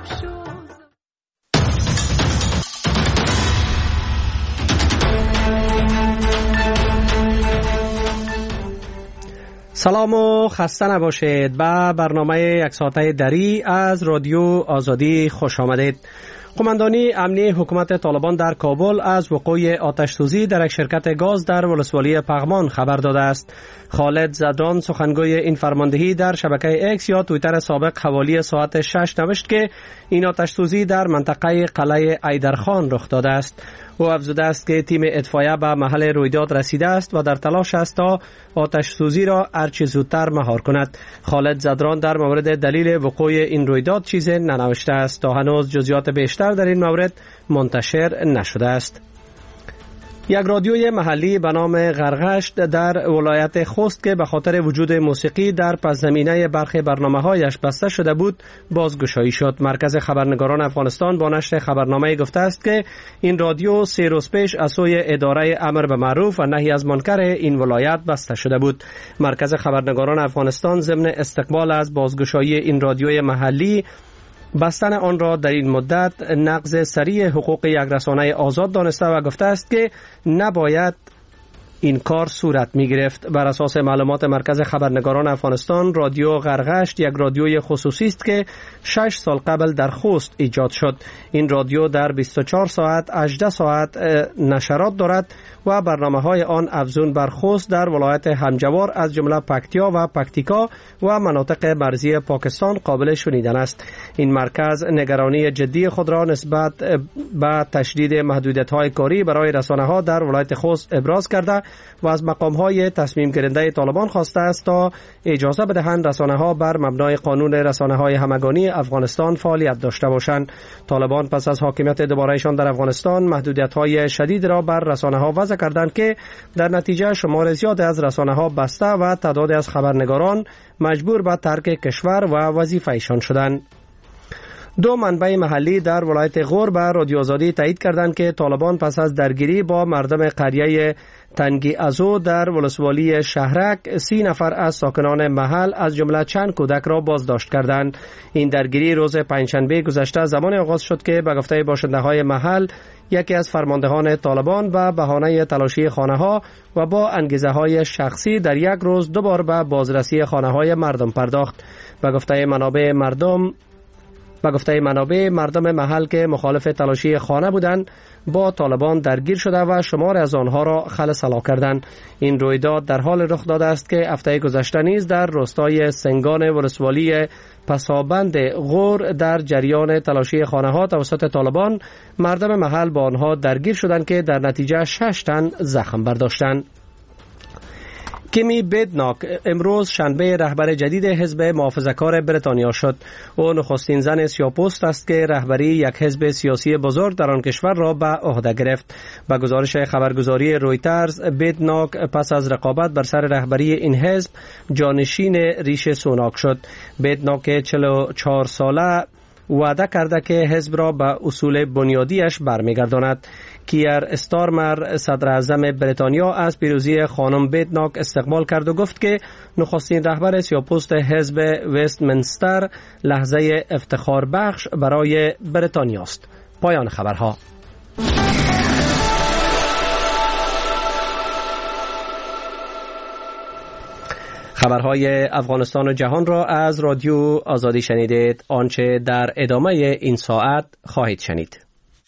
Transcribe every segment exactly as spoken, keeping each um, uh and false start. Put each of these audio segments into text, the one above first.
سلام و خسته نباشید. به برنامه یک ساعته دری از رادیو آزادی خوش آمدید. قماندانی امنی حکومت طالبان در کابل از وقوع آتش سوزی در یک شرکت گاز در ولسوالی پغمان خبر داده است. خالد زدران سخنگوی این فرماندهی در شبکه اکس یا توییتر سابق حوالی ساعت شش نوشت که این آتش سوزی در منطقه قلعه ایدرخان رخ داده است. او افزوده است که تیم اطفائیه به محل رویداد رسیده است و در تلاش است تا آتش سوزی را هرچه زودتر مهار کند. خالد زدران در مورد دلیل وقوع این رویداد چیزی ننوشته است. تا هنوز جزئیات بیشتر در این مورد منتشر نشده است. یک رادیوی محلی به نام غرغشت در ولایت خوست که به خاطر وجود موسیقی در پس زمینه برخی برنامه‌هایش بسته شده بود بازگشایی شد. مرکز خبرنگاران افغانستان با نشر خبرنامه گفته است که این رادیو سه روز پیش از سوی اداره امر به معروف و نهی از منکر این ولایت بسته شده بود. مرکز خبرنگاران افغانستان ضمن استقبال از بازگشایی این رادیوی محلی بستن آن را در این مدت نقض سریع حقوق یک رسانه آزاد دانسته و گفته است که نباید این کار صورت می گرفت. بر اساس معلومات مرکز خبرنگاران افغانستان، رادیو غرغشت یک رادیوی خصوصی است که شش سال قبل در خوست ایجاد شد. این رادیو در بیست و چهار ساعت هجده ساعت نشرات دارد و برنامه‌های آن افزون بر خوست در ولایت همجوار از جمله پکتیا و پکتیکا و مناطق مرزی پاکستان قابل شنیدن است. این مرکز نگرانی جدی خود را نسبت به تشدید محدودیت‌های کاری برای رسانه‌ها در ولایت خوست ابراز کرده و از مقام‌های تصمیم گیرنده طالبان خواسته است تا اجازه بدهند رسانه‌ها بر مبنای قانون رسانه‌های همگانی افغانستان فعالیت داشته باشند. طالبان پس از حاکمیت دوباره‌شان در افغانستان محدودیت‌های شدید را بر رسانه‌ها وضع کردند که در نتیجه شمار زیاد از رسانه‌ها بسته و تعداد از خبرنگاران مجبور به ترک کشور و وظیفه‌شان شدند. دو منبع محلی در ولایت غور به رادیو آزادی تایید کردند که طالبان پس از درگیری با مردم قریه تنگی ازو در ولسوالی شهرک سی نفر از ساکنان محل از جمله چند کودک را بازداشت کردند. این درگیری روز پنجشنبه گذشته زمان آغاز شد که به گفته باشنده‌های محل یکی از فرماندهان طالبان به بهانه تلاشی خانه‌ها و با انگیزه‌های شخصی در یک روز دو بار به بازرسی خانه‌های مردم پرداخت. به گفته منابع مردم به گفته منابع مردم محل که مخالف تلاشی خانه بودند با طالبان درگیر شده و شمار از آنها را خلسلا کردند. این رویداد در حال رخ داده است که هفته گذشته نیز در روستای سنگان ولسوالی پسابند غور در جریان تلاشی خانه ها توسط طالبان مردم محل با آنها درگیر شدند که در نتیجه شش تن زخم برداشتند. کیمی بدناک امروز شنبه رهبر جدید حزب محافظه‌کار بریتانیا شد. او نخستین زن سیاه‌پوست است که رهبری یک حزب سیاسی بزرگ در آن کشور را به عهده گرفت. به گزارش خبرگزاری رویترز، بدناک پس از رقابت بر سر رهبری این حزب جانشین ریش سوناک شد. بدناک چهل و چهار ساله وعده کرده که حزب را به اصول بنیادیش برمیگرداند. کیر استارمر صدر اعظم بریتانیا از پیروزی خانم بدناک استقبال کرد و گفت که نخستین رهبر سیاه‌پوست حزب وستمنستر لحظه افتخار بخش برای بریتانیا است. پایان خبرها. خبرهای افغانستان و جهان را از رادیو آزادی شنیدید. آنچه در ادامه این ساعت خواهید شنید.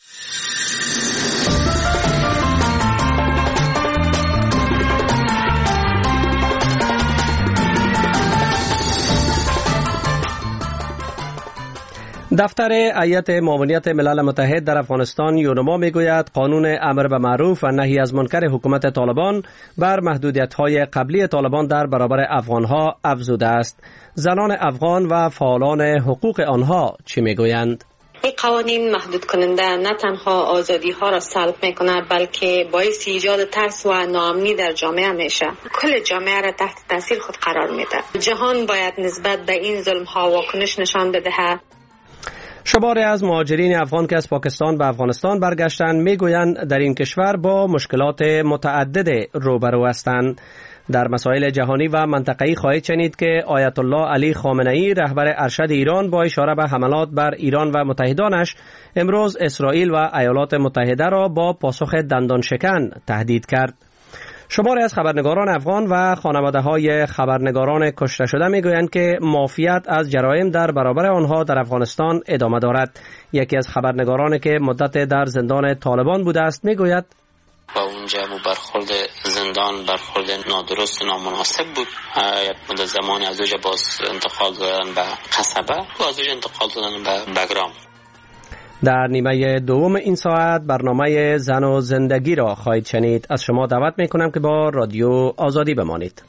دفتر هیئت معاونیت ملل متحد در افغانستان یونما میگوید قانون امر به معروف و نهی از منکر حکومت طالبان بر محدودیت‌های قبلی طالبان در برابر افغانها افزوده است. زنان افغان و فعالان حقوق آنها چی میگویند؟ این قوانین محدود کننده نه تنها آزادی ها را سلب میکنه بلکه باعث ایجاد ترس و ناامنی در جامعه میشه. کل جامعه را تحت تاثیر خود قرار میده. جهان باید نسبت به این ظلم ها واکنش نشان بدهد. شماری از مهاجرین افغان که از پاکستان به افغانستان برگشتند میگویند در این کشور با مشکلات متعدد روبرو هستند. در مسائل جهانی و منطقه‌ای خواهید شنید که آیت الله علی خامنه‌ای رهبر ارشد ایران با اشاره به حملات بر ایران و متحدانش امروز اسرائیل و ایالات متحده را با پاسخ دندان شکن تهدید کرد. شماری از خبرنگاران افغان و خانواده‌های خبرنگاران کشته شده میگویند که معافیت از جرایم در برابر آنها در افغانستان ادامه دارد. یکی از خبرنگارانی که مدت در زندان طالبان بوده است میگوید با اونجا برخورد زندان برخورد نادرست و نامناسب بود. یک مدت زمانی از اونجا باز انتقال دادن به قصبه و از اونجا انتقال دادن به بگرام. در نیمه دوم این ساعت برنامه زن و زندگی را خواهید شنید. از شما دعوت میکنم که با رادیو آزادی بمانید.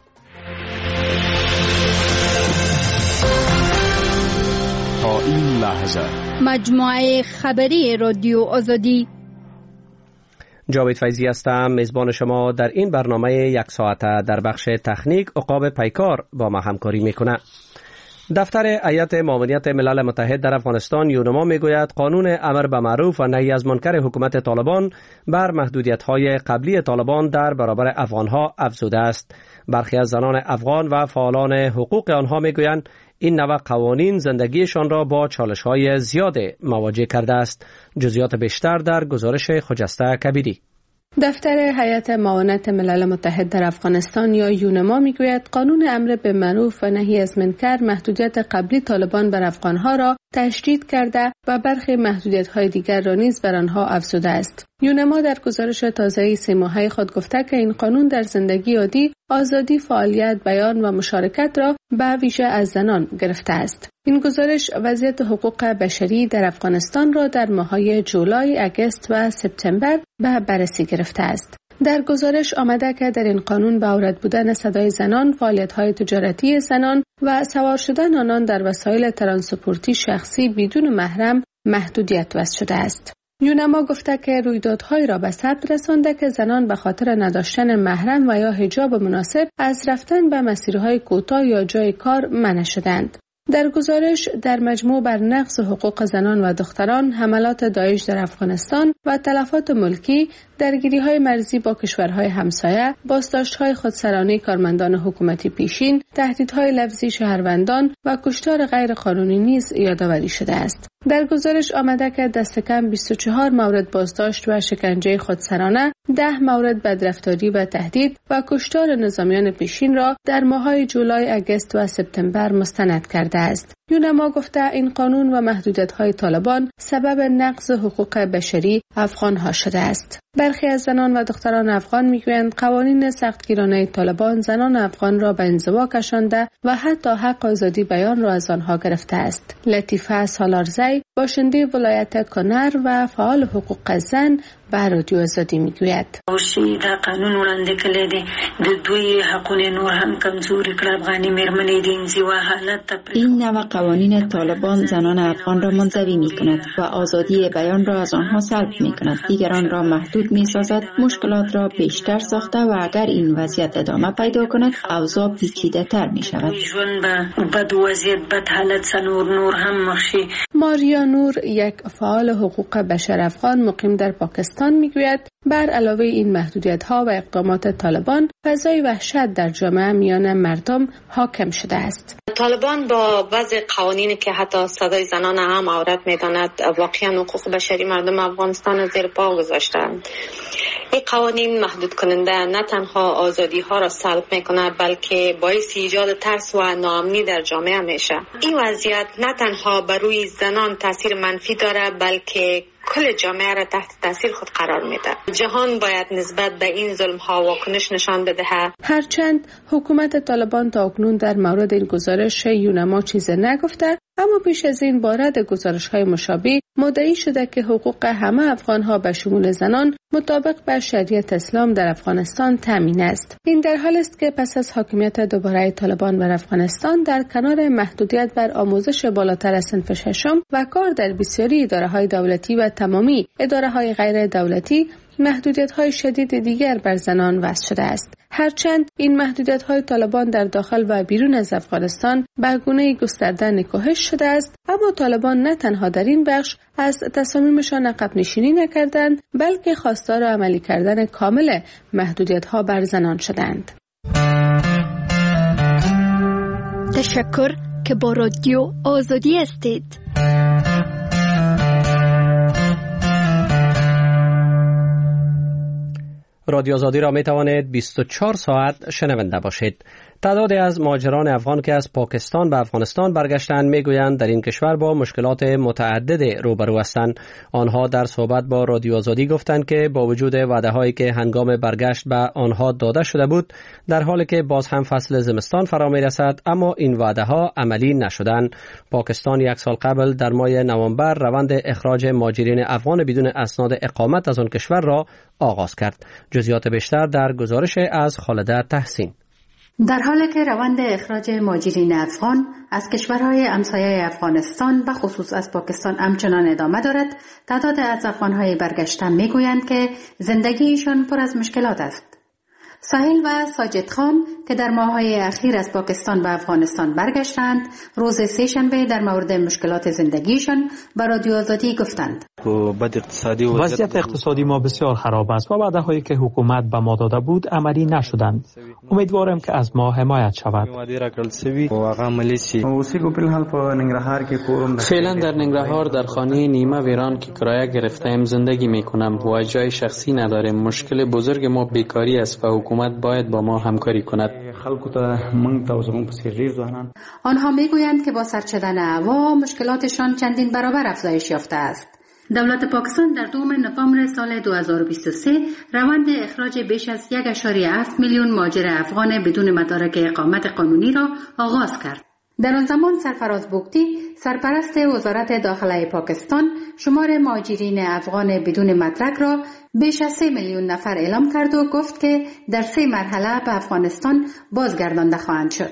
تا این لحظه مجموعه خبری رادیو آزادی. جاوید فیضی هستم، میزبان شما در این برنامه یک ساعته. در بخش تکنیک عقاب پیکار با ما همکاری میکنه. دفتر هیئت معاونیت ملل متحد در افغانستان یونما میگوید قانون امر به معروف و نهی از منکر حکومت طالبان بر محدودیت‌های قبلی طالبان در برابر افغانها افزوده است. برخی از زنان افغان و فعالان حقوق آنها میگویند این نوع قوانین زندگیشان را با چالش‌های زیاد مواجه کرده است. جزئیات بیشتر در گزارش خجسته کبیری. دفتر هیئت معاونت ملل متحد در افغانستان یا یونما میگوید قانون امر به معروف و نهی از منکر محدودیت قبلی طالبان بر افغانها را تشدید کرده و برخی محدودیت‌های دیگر را نیز بر آنها افزوده است. یونما در گزارش تازه سه ماهه خود گفته که این قانون در زندگی عادی آزادی فعالیت، بیان و مشارکت را به ویژه از زنان گرفته است. این گزارش وضعیت حقوق بشری در افغانستان را در ماه‌های جولای، اگست و سپتامبر به بررسی گرفته است. در گزارش آمده که در این قانون به عورت بودن صدای زنان، فعالیت‌های تجارتی زنان و سوار شدن آنان در وسایل ترانسپورتی شخصی بدون محرم محدودیت وضع شده است. یونما گفته که رویدادهایی را به ثبت رسانده که زنان به خاطر نداشتن محرم و یا حجاب مناسب از رفتن به مسیرهای کوتاه یا جای کار منع شدند. در گزارش در مجموع بر نقض حقوق زنان و دختران، حملات داعش در افغانستان و تلفات ملکی، درگیری‌های مرزی با کشورهای همسایه، بازداشت‌های خودسرانه کارمندان حکومتی پیشین، تهدیدهای لفظی شهروندان و کشتار غیر قانونی نیز یادآوری شده است. در گزارش آمده که دست کم بیست و چهار مورد بازداشت و شکنجه خودسرانه، ده مورد بدرفتاری و تهدید و کشتار نظامیان پیشین را در ماه‌های جولای، اگست و سپتامبر مستند کرده است. یونما گفته این قانون و محدودیت‌های طالبان سبب نقض حقوق بشری افغان‌ها شده است. برخی از زنان و دختران افغان میگویند قوانین سختگیرانه طالبان زنان افغان را به انزوا کشانده و حتی حق آزادی بیان را از آنها گرفته است. لطیفه سالارزی، باشنده ولایت کنر و فعال حقوق زن، به رادیو آزادی میگوید اوشي دا قانون وړاندې کړی دی د دوی حقونه نور هم کمزوري کړ. افغاني مېرمنې د انزوا حالت ته این نوع قوانین طالبان زنان افغان را منزوی می کند و آزادی بیان را از آنها سلب می کند. دیگران را محدود می سازد، مشکلات را بیشتر ساخته و اگر این وضعیت ادامه پیدا کند اوضاع پیچیده تر می شود. ژوند به بد وضعیت بد حالت سنور نور هم مخشی. ماریا نور، یک فعال حقوق بشر افغان مقیم در پاکستان، میگوید بر علاوه این محدودیت‌ها و اقدامات طالبان، فضای وحشت در جامعه میان مردم حاکم شده است. طالبان با وضع قوانینی که حتی صدای زنان هم عورت میداند واقعا حقوق بشری مردم افغانستان زیر پا گذاشتند. این قوانین محدود کننده نه تنها آزادی ها را سلب میکنه بلکه باعث ایجاد ترس و ناامنی در جامعه میشه. این وضعیت نه تنها بر روی زنان تاثیر منفی داره بلکه کل جامعه را تحت تاثیر خود قرار میده. جهان باید نسبت به این ظلم ها واکنش نشان بده. هرچند حکومت طالبان تا اکنون در مورد این گزارش یونما چیزی نگفته، اما پیش از این بارد گزارش های مشابه مدعی شده که حقوق همه افغان ها به شمول زنان مطابق با شریعت اسلام در افغانستان تامین است. این در حال است که پس از حاکمیت دوباره طالبان بر افغانستان، در کنار محدودیت بر آموزش بالاتر از صنف ششم و کار در بسیاری اداره های دولتی و تمامی اداره های غیر دولتی، محدودیت‌های شدید دیگر بر زنان وضع شده است. هرچند این محدودیت‌های طالبان در داخل و بیرون از افغانستان به گونه‌ای گسترده نکوهش شده است، اما طالبان نه تنها در این بخش از تصامیمشان عقب نشینی نکردند، بلکه خواستار عملی کردن کامل محدودیت‌ها بر زنان شدند. تشکر که با رادیو آزادی هستید. رادیو آزادی را می توانید بیست و چهار ساعت شنونده باشید. تعدادی از مهاجران افغان که از پاکستان به افغانستان برگشتند میگویند در این کشور با مشکلات متعدد روبرو هستند. آنها در صحبت با رادیو آزادی گفتند که با وجود وعده هایی که هنگام برگشت به آنها داده شده بود، در حالی که باز هم فصل زمستان فرا می رسد، اما این وعده ها عملی نشدند. پاکستان یک سال قبل در ماه نوامبر روند اخراج مهاجرین افغان بدون اسناد اقامت از آن کشور را آغاز کرد. جزئیات بیشتر در گزارش از خالده تحسین. در حالی که روند اخراج مهاجرین افغان از کشورهای همسایه افغانستان و خصوص از پاکستان همچنان ادامه دارد، تعداد از افغانهای برگشته میگویند که زندگیشان پر از مشکلات است. ساحل و ساجد خان که در ماه‌های اخیر از پاکستان به افغانستان برگشتند، روز سه شنبه در مورد مشکلات زندگیشان به رادیو آزادی گفتند. وضعیت اقتصادی ما بسیار خراب است و وعده‌هایی که حکومت به ما داده بود عملی نشدند. امیدوارم که از ما حمایت شود. فعلا در ننگرهار در خانه نیمه ویران که کرایه گرفته‌ایم زندگی می‌کنم و جای شخصی نداریم. مشکل بزرگ ما بیکاری است و حکومت باید با ما همکاری کند. آنها میگویند که با سرد شدن هوا مشکلاتشان چندین برابر افزایش یافته است. دولت پاکستان در دوم نوامبر سال دو هزار و بیست و سه روند اخراج بیش از یک ممیز هفت میلیون مهاجر افغان بدون مدارک اقامت قانونی را آغاز کرد. در آن زمان سرفراز بوگتی، سرپرست وزارت داخله پاکستان، شمار مهاجرین افغان بدون مدرک را بیش از سه میلیون نفر اعلام کرد و گفت که در سه مرحله به افغانستان بازگردانده خواهند شد.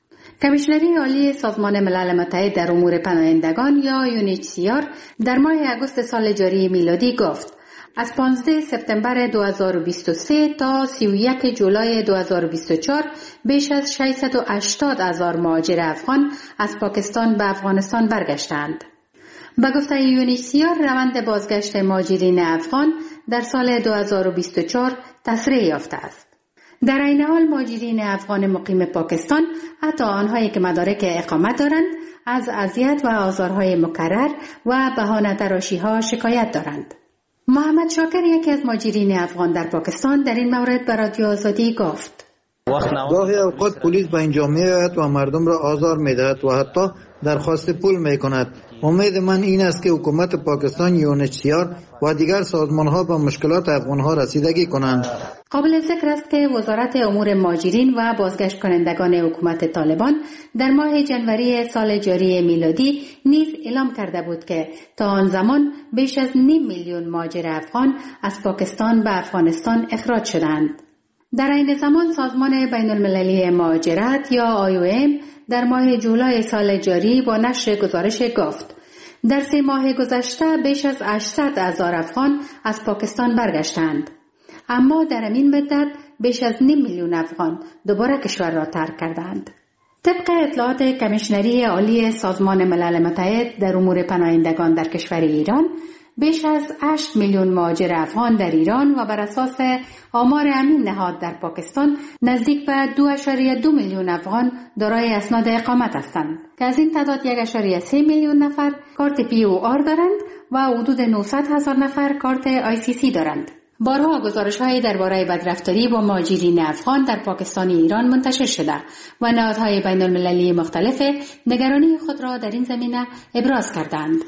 کمیشنری عالی سازمان ملل متحد در امور پناهندگان یا یو ان اچ سی آر در ماه اگست سال جاری میلادی گفت از پانزده سپتامبر دو هزار و بیست و سه تا سی و یک جولای دو هزار و بیست و چهار بیش از ششصد و هشتاد هزار مهاجر افغان از پاکستان به افغانستان برگشتند. به گفته یو ان اچ سی آر روند بازگشت مهاجرین افغان در سال دو هزار و بیست و چهار تسریع یافته است. در این حال مهاجرین افغان مقیم پاکستان، حتی آنهایی که مدارک اقامت دارند، از اذیت و آزارهای مکرر و بهانه تراشی‌ها شکایت دارند. محمد شاکر یکی از مهاجرین افغان در پاکستان در این مورد به رادیو آزادی گفت: گاهی اوقات پلیس به اینجا میآید و مردم را آزار میدهد و حتی درخواست پول میکند. امید من این است که حکومت پاکستان، یو ان اچ سی آر و دیگر سازمان‌ها به مشکلات افغان‌ها رسیدگی کنند. قابل ذکر است که وزارت امور مهاجرین و بازگشت کنندگان حکومت طالبان در ماه جنوری سال جاری میلادی نیز اعلام کرده بود که تا آن زمان بیش از نیم میلیون مهاجر افغان از پاکستان به افغانستان اخراج شدند. در این زمان سازمان بین المللی مهاجرت یا آی او ام در ماه جولای سال جاری با نشر گزارش گفت در سه ماه گذشته بیش از هشتصد هزار افغان از پاکستان برگشتند، اما در این مدت بیش از نیم میلیون افغان دوباره کشور را ترک کردند. طبق اطلاعات کمیشنری عالی سازمان ملل متحد در امور پناهندگان در کشور ایران، بیش از هشت میلیون مهاجر افغان در ایران و بر اساس آمار همین نهاد در پاکستان نزدیک به دو ممیز دو میلیون افغان دارای اسناد اقامت هستند که از این تعداد یک ممیز سه میلیون نفر کارت پی او آر دارند و حدود نهصد هزار نفر کارت آی سی سی دارند. بارها گزارش‌های درباره بدرفتاری با مهاجرین افغان در پاکستان ایران منتشر شده و نهادهای بین المللی مختلف نگرانی خود را در این زمینه ابراز کردند.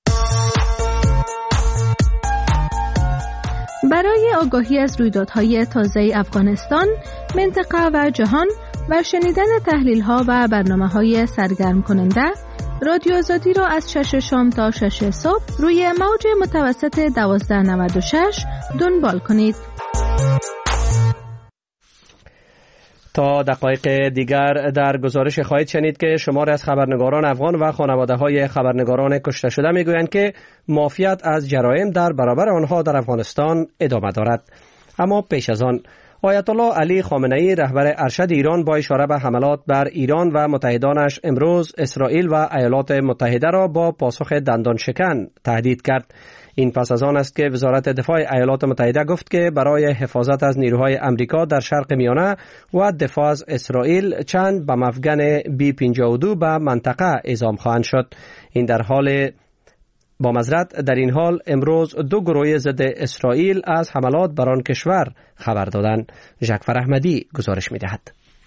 برای آگاهی از رویدادهای تازه افغانستان، منطقه و جهان و شنیدن تحلیل‌ها و برنامه‌های سرگرم کننده، رادیو آزادی را از شش شام تا شش صبح روی موج متوسط دوازده نود و شش دنبال کنید. تا دقایق دیگر در گزارش خواهید شنید که شماری از خبرنگاران افغان و خانواده‌های خبرنگاران کشته شده میگویند که معافیت از جرایم در برابر آنها در افغانستان ادامه دارد. اما پیش از آن آیت الله علی خامنه ای رهبر ارشد ایران با اشاره به حملات بر ایران و متحدانش امروز اسرائیل و ایالات متحده را با پاسخ دندان شکن تهدید کرد. این پس از آن است که وزارت دفاع ایالات متحده گفت که برای حفاظت از نیروهای امریکا در شرق میانه و دفاع از اسرائیل چند بم افغان بی پنجاه و دو به منطقه اعزام خواهند شد. این در حال با معذرت در این حال امروز دو گروه ضد اسرائیل از حملات بر آن کشور خبر دادند. جعفر احمدی گزارش می‌دهد.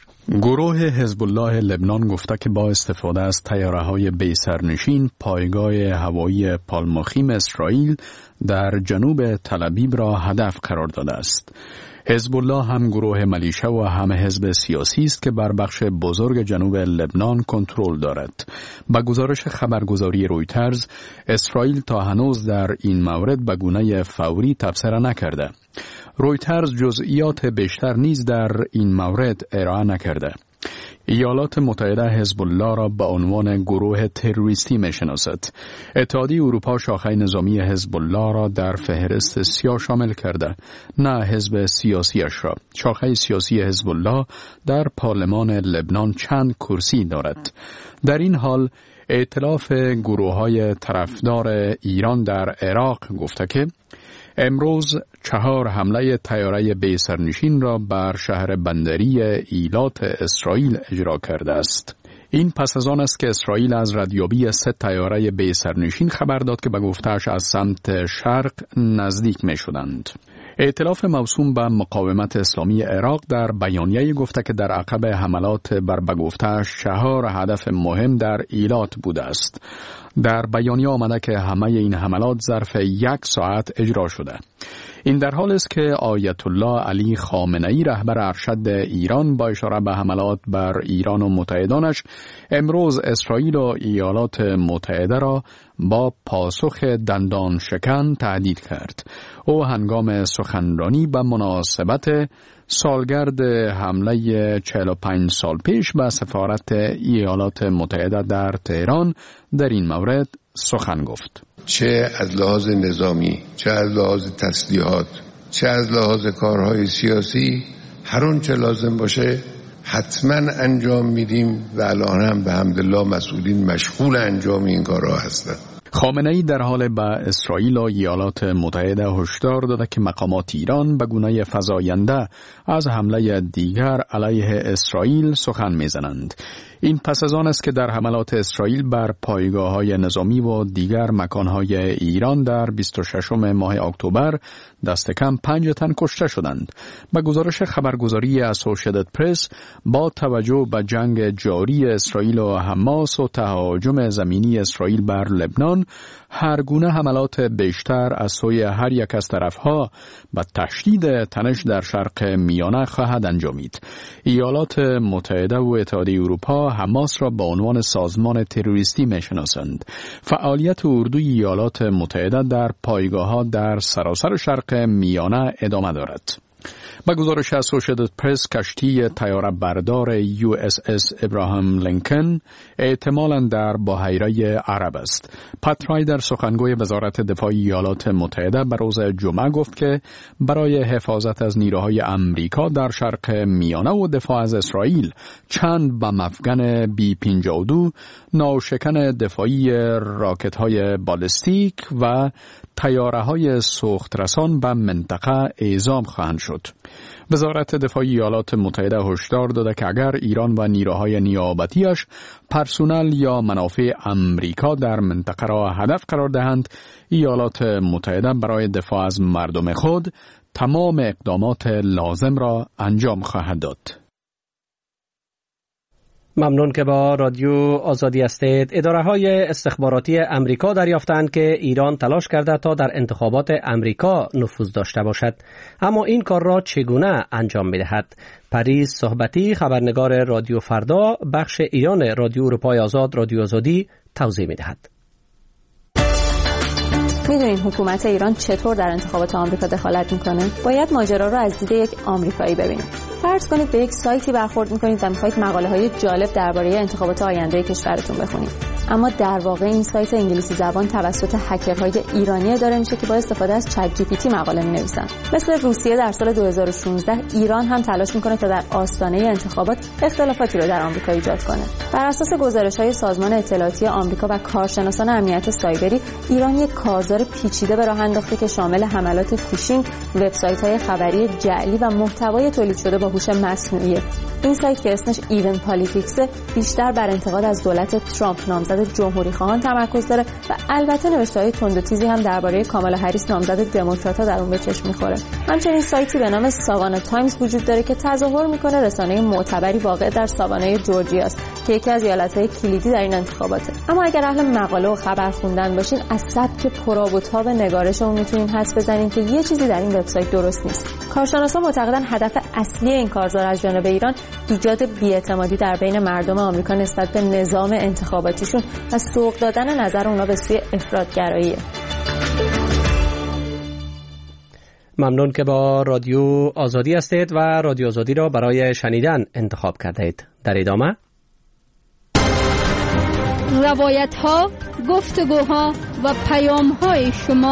گروه حزب الله لبنان گفته که با استفاده از طیاره‌های بی سرنشین پایگاه هوایی پالماخیم اسرائیل در جنوب تل‌آبیب را هدف قرار داده است. حزب الله هم گروه ملیشه و هم حزب سیاسی است که بر بخش بزرگ جنوب لبنان کنترل دارد. با گزارش خبرگزاری رویترز، اسرائیل تا هنوز در این مورد به گونه فوری تبصره نکرده. رویترز جزئیات بیشتر نیز در این مورد ارائه نکرده. ایالات متحده حزب الله را به عنوان گروه تروریستی می‌شناسد. اتحادیه اروپا شاخه نظامی حزب الله را در فهرست سیاه شامل کرده، نه حزب سیاسیش را. شاخه سیاسی حزب الله در پارلمان لبنان چند کرسی دارد. در این حال ائتلاف گروه‌های طرفدار ایران در عراق گفته که امروز چهار حمله طیاره بی سرنشین را بر شهر بندری ایلات اسرائیل اجرا کرده است. این پس از آن است که اسرائیل از ردیابی سه طیاره بی سرنشین خبر داد که به گفته‌اش از سمت شرق نزدیک می شدند. ائتلاف موسوم به مقاومت اسلامی عراق در بیانیه گفته که در عقب حملات بر به گفته‌اش چهار هدف مهم در ایلات بوده است. در بیانیه آمده که همه این حملات ظرف یک ساعت اجرا شده. این در حال است که آیت الله علی خامنه ای رهبر ارشد ایران با اشاره به حملات بر ایران و متحدانش امروز اسرائیل و ایالات متحده را با پاسخ دندان شکن تهدید کرد. او هنگام سخنرانی به مناسبت سالگرد حمله چهل و پنج سال پیش به سفارت ایالات متحده در تهران در این مورد سخن گفت. چه از لحاظ نظامی، چه از لحاظ تسلیحات، چه از لحاظ کارهای سیاسی، هر اون چه لازم باشه حتما انجام میدیم و الان هم به حمدالله مسئولین مشغول انجام این کارها هستند. خامنه ای در حال به اسرائیل و ایالات متحده هشدار داده که مقامات ایران به گونه فزاینده از حمله دیگر علیه اسرائیل سخن میزنند. این پس از آن است که در حملات اسرائیل بر پایگاه‌های نظامی و دیگر مکان‌های ایران در بیست و ششم ماه اکتبر دست کم پنج تن کشته شدند. به گزارش خبرگزاری اسوسییتد پرس، با توجه به جنگ جاری اسرائیل و حماس و تهاجم زمینی اسرائیل بر لبنان، هر گونه حملات بیشتر از سوی هر یک از طرفها به تشدید تنش در شرق میانه خواهد انجامید. ایالات متحده و اتحادیه اروپا حماس را به عنوان سازمان تروریستی میشناسند. فعالیت اردوی ایالات متحده در پایگاه‌ها در سراسر شرق میانه ادامه دارد. با گزارش اسوسییتد پرس، کشتی طیاره بردار یو اس اس ابراهام لینکن احتمالاً در بحیره عرب است. پات رایدر، سخنگوی وزارت دفاع ایالات متحده، به روز جمعه گفت که برای حفاظت از نیروهای امریکا در شرق میانه و دفاع از اسرائیل چند بم افغان بی پنجاه و دو، ناوشکن دفاعی راکت‌های بالستیک و طیاره‌های سوخترسان به منطقه اعزام خواهند شد. وزارت دفاع ایالات متحده هشدار داده که اگر ایران و نیروهای نیابتیش پرسونل یا منافع امریکا در منطقه را هدف قرار دهند، ایالات متحده برای دفاع از مردم خود تمام اقدامات لازم را انجام خواهد داد. ممنون که با رادیو آزادی هستید. اداره های استخباراتی امریکا دریافتند که ایران تلاش کرده تا در انتخابات امریکا نفوذ داشته باشد، اما این کار را چگونه انجام می‌دهد؟ پریز صحبتی، خبرنگار رادیو فردا بخش ایران رادیو اروپای آزاد رادیو آزادی توضیح می‌دهد. میدونین حکومت ایران چطور در انتخابات آمریکا دخالت میکنه؟ باید ماجرا رو از دید یک آمریکایی ببینید. فرض کنید به یک سایتی برخورد میکنید و میخواید مقاله های جالب درباره انتخابات آینده کشورتون بخونید. اما در واقع این سایت انگلیسی زبان توسط هکرهای ایرانی اداره میشه که با استفاده از چت جی پی تی مقاله می‌نویسن. مثل روسیه در سال دو هزار و شانزده ایران هم تلاش میکنه تا در آستانه انتخابات اختلافاتی رو در آمریکا ایجاد کنه. بر اساس گزارش‌های سازمان اطلاعاتی آمریکا و کارشناسان امنیت سایبری، ایران یک کارزار پیچیده به راه انداخته که شامل حملات فیشینگ، وبسایت‌های خبری جعلی و محتوای تولید شده با هوش مصنوعی. این سایت که اسمش ایون پالیتیکس بیشتر بر انتقاد از دولت ترامپ نامزد جمهوری خواهان تمرکز داره و البته نوشته‌های تند و تیزی هم درباره کامالا هریس نامزد دموکرات‌ها در اون به چشم می‌خوره. همچنین سایتی به نام ساوانا تایمز وجود داره که تظاهر می‌کنه رسانه معتبری واقع در ساوانای جورجیا است که یکی از ایالت‌های کلیدی در این انتخاباته. اما اگر اهل مقاله و خبر خوندن باشین، از سبک پرآب و تاب نگارش اون می‌تونین حدس بزنین که یه چیزی در این وبسایت درست نیست. کارشناسان معتقدن هدف اصلی این کارزار از جانب ایران ایجاد بی‌اعتمادی در بین مردم آمریکا نسبت به نظام انتخاباتیشون و سوق دادن نظر اونا به سوی افراط‌گراییه. ممنون که با رادیو آزادی هستید و رادیو آزادی را برای شنیدن انتخاب کردید. در ادامه روایت ها، گفتگوها و پیام های شما.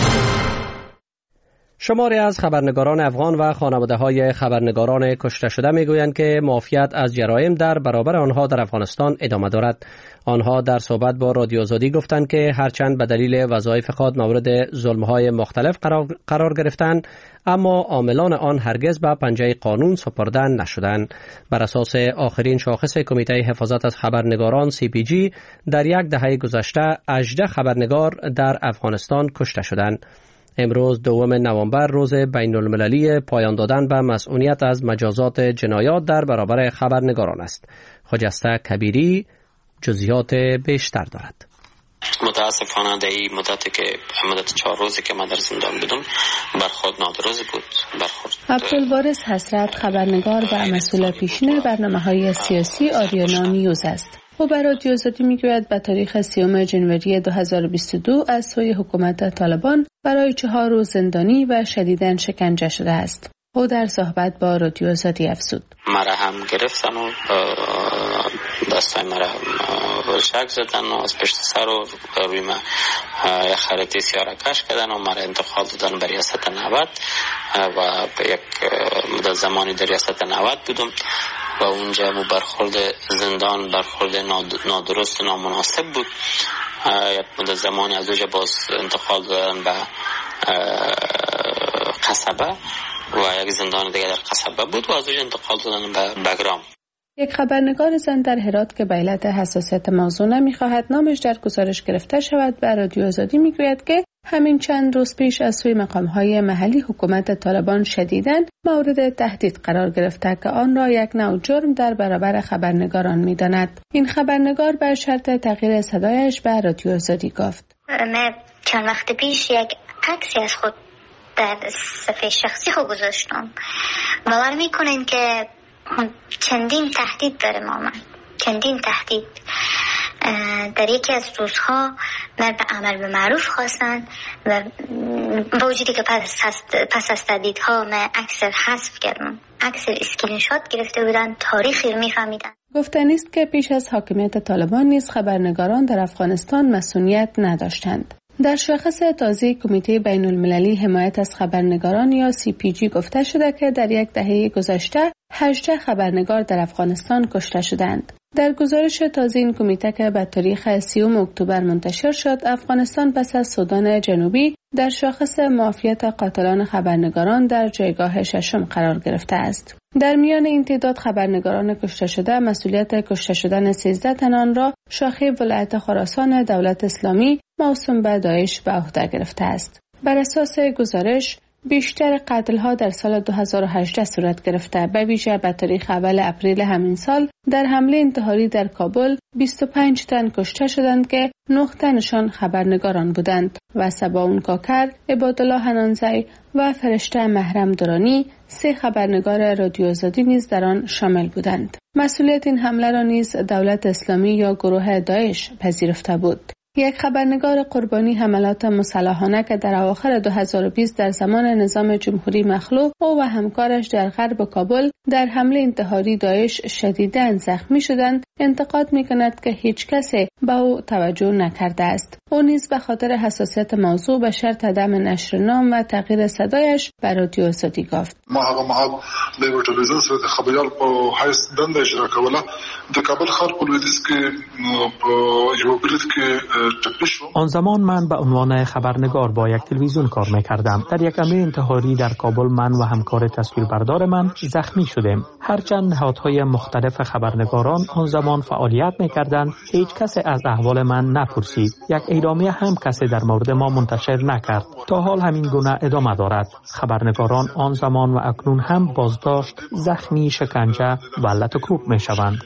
شماری از خبرنگاران افغان و خانواده های خبرنگاران کشته شده می گویند که معافیت از جرایم در برابر آنها در افغانستان ادامه دارد. آنها در صحبت با رادیو آزادی گفتند که هرچند به دلیل وظایف خود مورد ظلم‌های مختلف قرار, قرار گرفتند، اما عاملان آن هرگز به پنجه قانون سپرده نشدند. بر اساس آخرین شاخص کمیته حفاظت از خبرنگاران سی پی جی، در یک دهه گذشته هجده خبرنگار در افغانستان کشته شدند. امروز دوم نوامبر روز بین المللی پایان دادن به مسئولیت از مجازات جنایات در برابر خبرنگاران است. خجسته کبیری جزئیات بیشتر دارد. متاسفانه در این مدتی که مدت چهار روزی که من در زندان بودم برخورد نادرست بود. برخورد عبدالوارث حسرت خبرنگار و مسئول پیشین برنامه‌های سیاسی آریانا نیوز است. او بر رادیو آزادی میگوید به تاریخ سیوم ژانویه دو هزار و بیست و دو از سوی حکومت طالبان برای چهار روز زندانی و شدیداً شکنجه شده است. او در صحبت با رادیو آزادی افزود: مرا هم گرفتن و دستای مرا شک زدن و از پشت سر و روی من یک خریطه سیاره کش کردن و مرا انتقال دادن به ریاست نود و به یک مدت زمانی در ریاست نود بودم و اونجا مو برخورد زندان برخورد نادرست و نامناسب بود. یک مدت زمانی از اونجا باز انتقال دادن به قصبه و یک زندان دیگه در قصبه بود و از اونجا انتقال دادن به بگرام. یک خبرنگار زن در هرات که به علت حساسیت موضوع نمی‌خواهد نامش در گزارش گرفته شود به رادیو آزادی میگوید که همین چند روز پیش از سوی مقام‌های محلی حکومت طالبان شدیداً مورد تهدید قرار گرفته که آن را یک نوع جرم در برابر خبرنگاران می‌داند. این خبرنگار بر شرط تغییر صدایش به رادیو آزادی گفت: من چند وقت پیش یک عکسی از خود در صفحه شخصی خود گذاشتم. باور می‌کنین که چندین تهدید داره ما چندین تهدید در یکی از روزها من به عمل به معروف خواستن و با وجودی که پس, پس از تهدیدها من عکس حذف کردم، عکس اسکرین شات گرفته بودن، تاریخی رو میفهمیدن. گفتنی است که پیش از حاکمیت طالبان نیز خبرنگاران در افغانستان مسئولیت نداشتند. در شاخص تازه کمیته بین المللی حمایت از خبرنگاران یا سی پی جی گفته شده که در یک دهه گذشته هجده خبرنگار در افغانستان کشته شدند. در گزارش تازه این کمیته که به تاریخ سیوم اکتبر منتشر شد، افغانستان پس از سودان جنوبی در شاخص معافیت قاتلان خبرنگاران در جایگاه ششم قرار گرفته است. در میان این تعداد خبرنگاران کشته شده، مسئولیت کشته شدن سیزده تن را شاخه ولایت خراسان دولت اسلامی موسوم به داعش به عهده گرفته است. بر اساس گزارش بیشتر قتل‌ها در سال دو هزار و هجده صورت گرفته، به ویژه به تاریخ اول اپریل همین سال در حمله انتحاری در کابل بیست و پنج تن کشته شدند که نه تنشان خبرنگاران بودند و سباون کاکر، عبادالله حنانزی و فرشته محرم درانی سه خبرنگار رادیو آزادی نیز در آن شامل بودند. مسئولیت این حمله را نیز دولت اسلامی یا گروه داعش پذیرفته بود. یک خبرنگار قربانی حملات مسلحانه که در اواخر دو هزار و بیست در زمان نظام جمهوری مخلوع او و همکارش در غرب کابل در حمله انتحاری داعش شدیداً زخمی شدند، انتقاد می‌کند که هیچ کسی به او توجه نکرده است. او نیز به خاطر حساسیت موضوع به شرط عدم نشر نام و تغییر صدایش به رادیو آزادی گفت. ما هغه مهال د تلویزیون سره د خبریال په حیث دنده اجرا کوله. د کابل ښار په لویدیځ کې په یو برید کې ټپي شوم. آن زمان من به عنوان خبرنگار با یک تلویزیون کار می‌کردم. در یک حمله انتحاری در کابل من و همکار تصویربردار من زخمی شدیم. هرچند نهادهای مختلف خبرنگاران آن زمان فعالیت می‌کردند، هیچ کسی از احوال من نپرسید. یک اعلامیه هم کسی در مورد ما منتشر نکرد. تا حال همین گونه ادامه دارد. خبرنگاران آن زمان و اکنون هم بازداشت، زخمی، شکنجه و لطوکوب می‌شوند.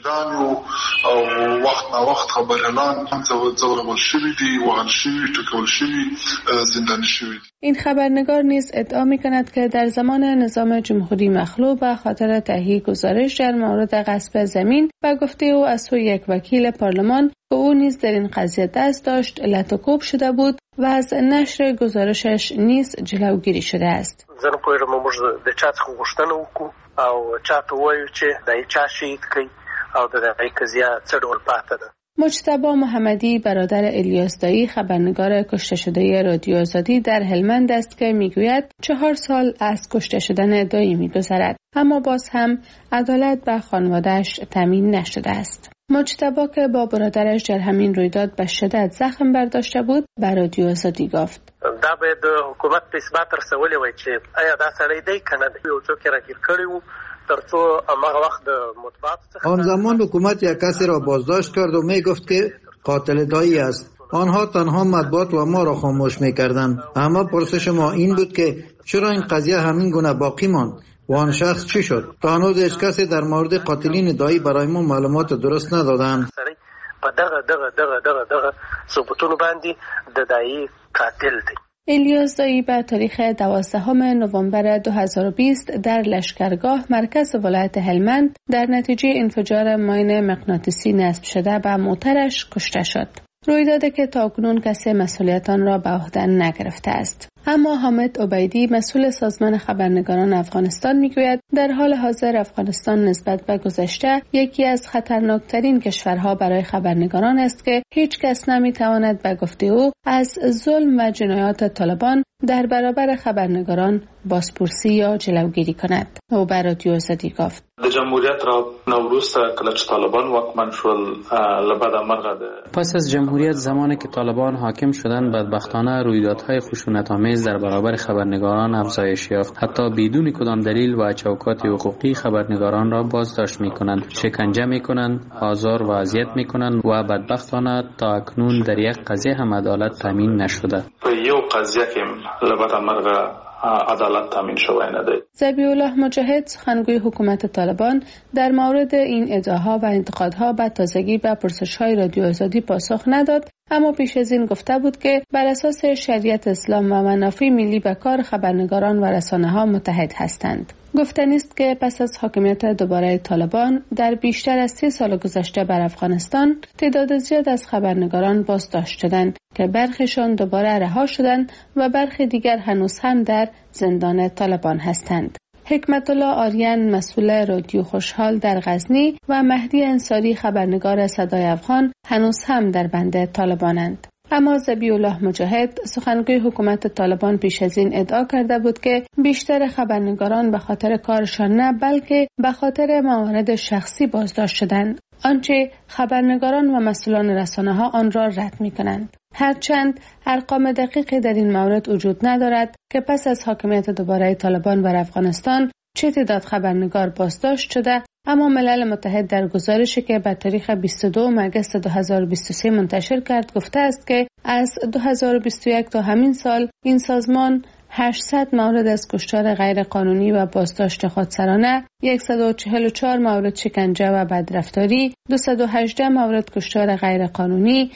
وقت نا وقت خبرنگاران ځورول شوي دي، وهل شوي، ټکول شوي، زنداني شوي. این خبرنگار نیز ادعا می‌کند که در زمان نظام جمهوری مخلوع به خاطر تهیه گزارش در مورد غصب زمین و گفته او از سوی یک وکیل پارلمان که او نیز در این قضیه دست داشت لطوکوب شده بود و از نشر گزارشش نیز جلوگیری شده است. زه نه پوهېږم موږ د چا څخه غوښتنه وکړو او چا ته ووایو چې د چا شهید کړي او د دغه قضیه څه ډول پاتې ده. مجتبی محمدی برادر الیاس دایی خبرنگار کشته شده رادیو آزادی در هلمند است که میگوید چهار سال از کشته شدن دایی میگذرد، اما باز هم عدالت به خانواده‌اش تامین نشده است. مجتبی که با برادرش در همین رویداد به شدت زخم برداشته بود به رادیو آزادی گفت: دا باید حکومت په اثبات رسولی وای چې آیا دا سړی دی که نه دی، یو څوک یې راګیر کړی و ترڅو هماغه وخت د مطبوعات څخه. آن زمان حکومت یک کسی را بازداشت کرد و می گفت که قاتل دایی است. آنها تنها مطبوعات و ما را خاموش می کردند. اما پرسش ما این بود که چرا این قضیه همین گونه باقی ماند و آن شخص چی شد؟ تا هنوز هیچ کسی در مورد قاتلین دایی برای ما معلومات درست ندادند. په دغه دغه دغه دغه دغه ثبوتونو باندې د دایی قاتل دی. الیاس دایی به تاریخ دوازدهم نوامبر دو هزار و بیست در لشکرگاه مرکز ولایت هلمند در نتیجه انفجار ماین مغناطیسی نصب شده به موترش کشته شد. رویدادی که تاکنون کسی مسئولیت آن را به عهده نگرفته است. اما حامد عبیدی مسئول سازمان خبرنگاران افغانستان میگوید در حال حاضر افغانستان نسبت به گذشته یکی از خطرناکترین کشورها برای خبرنگاران است که هیچ کس نمیتواند به گفته او از ظلم و جنایات طالبان در برابر خبرنگاران بازپرسی یا جلوگیری کند. او بر رادیو آزادی گفت: د جمهوریت را نوروز کله چې طالبان واکمن شول لبد مرغه پس از جمهوریت زمانی که طالبان حاکم شدند بدبختانه رویدادهای خشونت‌آمیز در برابر خبرنگاران افزایش یافت. حتی بدون کدام دلیل و چوکات حقوقی خبرنگاران را بازداشت می‌کنند، شکنجه می‌کنند، آزار و اذیت می‌کنند و بدبختانه تا اکنون در یک قضیه هم عدالت تامین نشده. یو قضیه که لبد مرغه عدالت تامین شوی نده. ذبیح الله مجاهد سخنگوی حکومت طالبان در مورد این ادعاها و انتقادها به تازگی به پرسش‌های رادیو آزادی پاسخ نداد، اما پیش از این گفته بود که بر اساس شریعت اسلام و منافع ملی به کار خبرنگاران و رسانه‌ها متحد هستند. گفتنی است که پس از حاکمیت دوباره طالبان در بیشتر از سی سال گذشته بر افغانستان تعداد زیاد از خبرنگاران بازداشت شدند که برخیشان دوباره رها شدند و برخی دیگر هنوز هم در زندان طالبان هستند. حکمت الله آریان مسئول رادیو خوشحال در غزنی و مهدی انصاری خبرنگار صدای افغان هنوز هم در بند طالبانند. اما ذبیح الله مجاهد سخنگوی حکومت طالبان پیش از این ادعا کرده بود که بیشتر خبرنگاران به خاطر کارشان نه بلکه به خاطر موارد شخصی بازداشت شدند، آنچه خبرنگاران و مسئولان رسانه‌ها آن را رد می‌کنند. هرچند ارقام دقیقی در این مورد وجود ندارد که پس از حاکمیت دوباره طالبان بر افغانستان چه تعداد خبرنگار بازداشت شده، اما ملل متحد در گزارشی که به تاریخ بیست و دو مگس دو هزار و بیست و سه منتشر کرد گفته است که از دو هزار و بیست و یک تا همین سال این سازمان هشتصد مورد از کشتار غیر قانونی و بازداشت خودسرانه، صد و چهل و چهار مورد شکنجه و بدرفتاری، دویست و هجده مورد کشتار غیر قانونی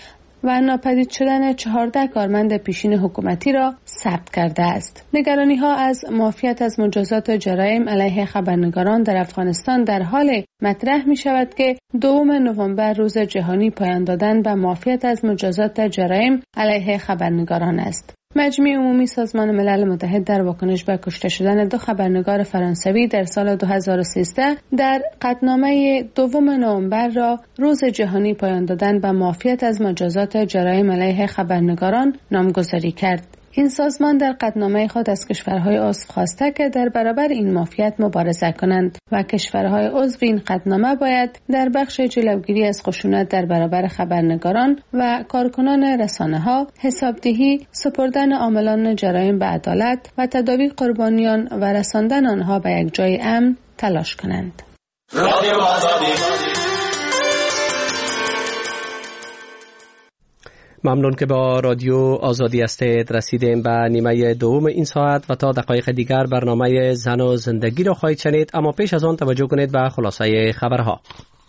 و ناپدید شدن چهارده کارمند پیشین حکومتی را ثبت کرده است. نگرانی ها از معافیت از مجازات جرایم علیه خبرنگاران در افغانستان در حال مطرح می شود که دوم نوامبر روز جهانی پایان دادن به معافیت از مجازات جرایم علیه خبرنگاران است. مجمع عمومی سازمان ملل متحد در واکنش به کشته شدن دو خبرنگار فرانسوی در سال دو هزار و سیزده در قطعنامه دوم نوامبر را روز جهانی پایان دادن به معافیت از مجازات جرایم علیه خبرنگاران نامگذاری کرد. این سازمان در قطعنامه خود از کشورهای عضو خواسته که در برابر این معافیت مبارزه کنند و کشورهای عضو این قطعنامه باید در بخش جلوگیری از خشونت در برابر خبرنگاران و کارکنان رسانه‌ها، حسابدهی، سپردن عاملان جرایم به عدالت و تداوی قربانیان و رساندن آنها به یک جای امن تلاش کنند. ممنون که با رادیو آزادی هستید. رسیدیم به نیمه دوم این ساعت و تا دقایق دیگر برنامه زن و زندگی را خواهید شنید، اما پیش از آن توجه کنید به خلاصه خبرها.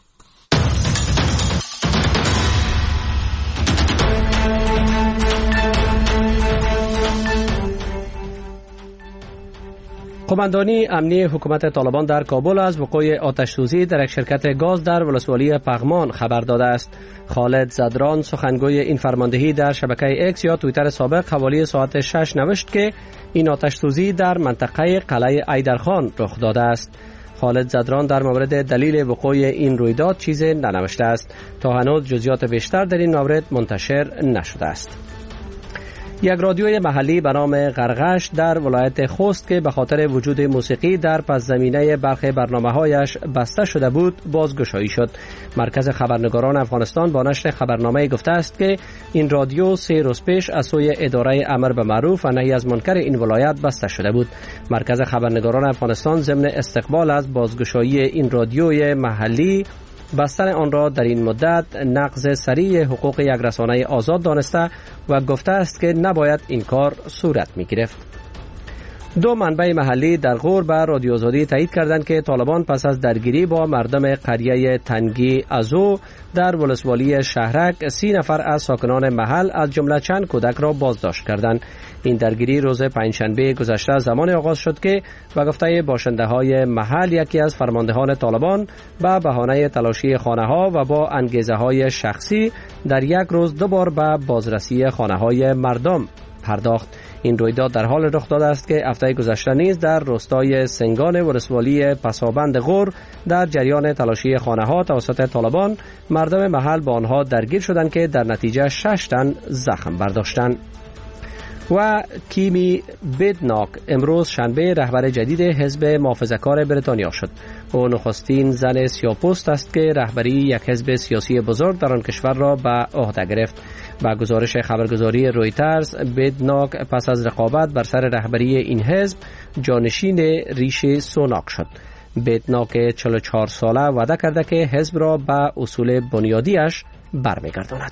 قماندانی امنی حکومت طالبان در کابل از وقوع آتش سوزی در یک شرکت گاز در ولسوالی پغمان خبر داده است. خالد زدران سخنگوی این فرماندهی در شبکه اکس یا توییتر سابق حوالی ساعت شش نوشت که این آتش سوزی در منطقه قلعه ایدرخان رخ داده است. خالد زدران در مورد دلیل وقوع این رویداد چیزی ننوشته است. تا هنوز جزئیات بیشتر در این مورد منتشر نشده است. یک رادیوی محلی به نام غرغش در ولایت خوست که به خاطر وجود موسیقی در پس زمینه برخی برنامه‌هایش بسته شده بود بازگشایی شد. مرکز خبرنگاران افغانستان با نشر خبرنامه گفته است که این رادیو سه روز پیش از سوی اداره امر به معروف و نهی از منکر این ولایت بسته شده بود. مرکز خبرنگاران افغانستان ضمن استقبال از بازگشایی این رادیوی محلی بستن آن را در این مدت نقض صریح حقوق یک رسانه آزاد دانسته و گفته است که نباید این کار صورت می گرفت. دو منبع محلی در غور به رادیو آزادی تایید کردند که طالبان پس از درگیری با مردم قریه تنگی ازو در ولسوالی شهرک سی نفر از ساکنان محل از جمله چند کودک را بازداشت کردند. این درگیری روز پنجشنبه گذشته زمان آغاز شد که به گفته باشنده های محل یکی از فرماندهان طالبان به بهانه تلاشی خانه ها و با انگیزه های شخصی در یک روز دو بار به بازرسی خانه های مردم پرداخت. این رویداد در حال رخ داده است که هفته گذشته نیز در روستای سنگان ولسوالی پسابند غور در جریان تلاشی خانه ها توسط طالبان مردم محل با آنها درگیر شدند که در نتیجه شش تن زخم برداشتند. و کیمی بدناک امروز شنبه رهبر جدید حزب محافظه‌کار بریتانیا شد. او نخستین زن سیاه‌پوست است که رهبری یک حزب سیاسی بزرگ در آن کشور را به عهده گرفت. با گزارش خبرگزاری رویترز، بدناک پس از رقابت بر سر رهبری این حزب جانشین ریشی سوناک شد. بدناک چهل و چهار ساله وعده کرده که حزب را به اصول بنیادیش برمیگرداند.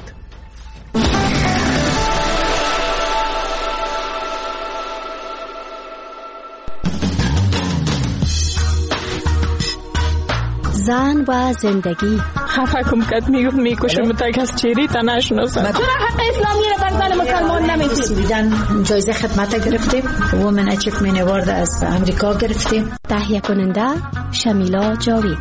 زن و زندگی. خفه کم کد میگفت میکشم تا از چیری تا نشناسم. چرا حق اسلامی را بر زن مسلمان نمیدید؟ سویدن جایزه خدمت گرفتیم. وومن اچیومنت اوارد از امریکا گرفتیم. تهیه کننده شمیلا جاوید.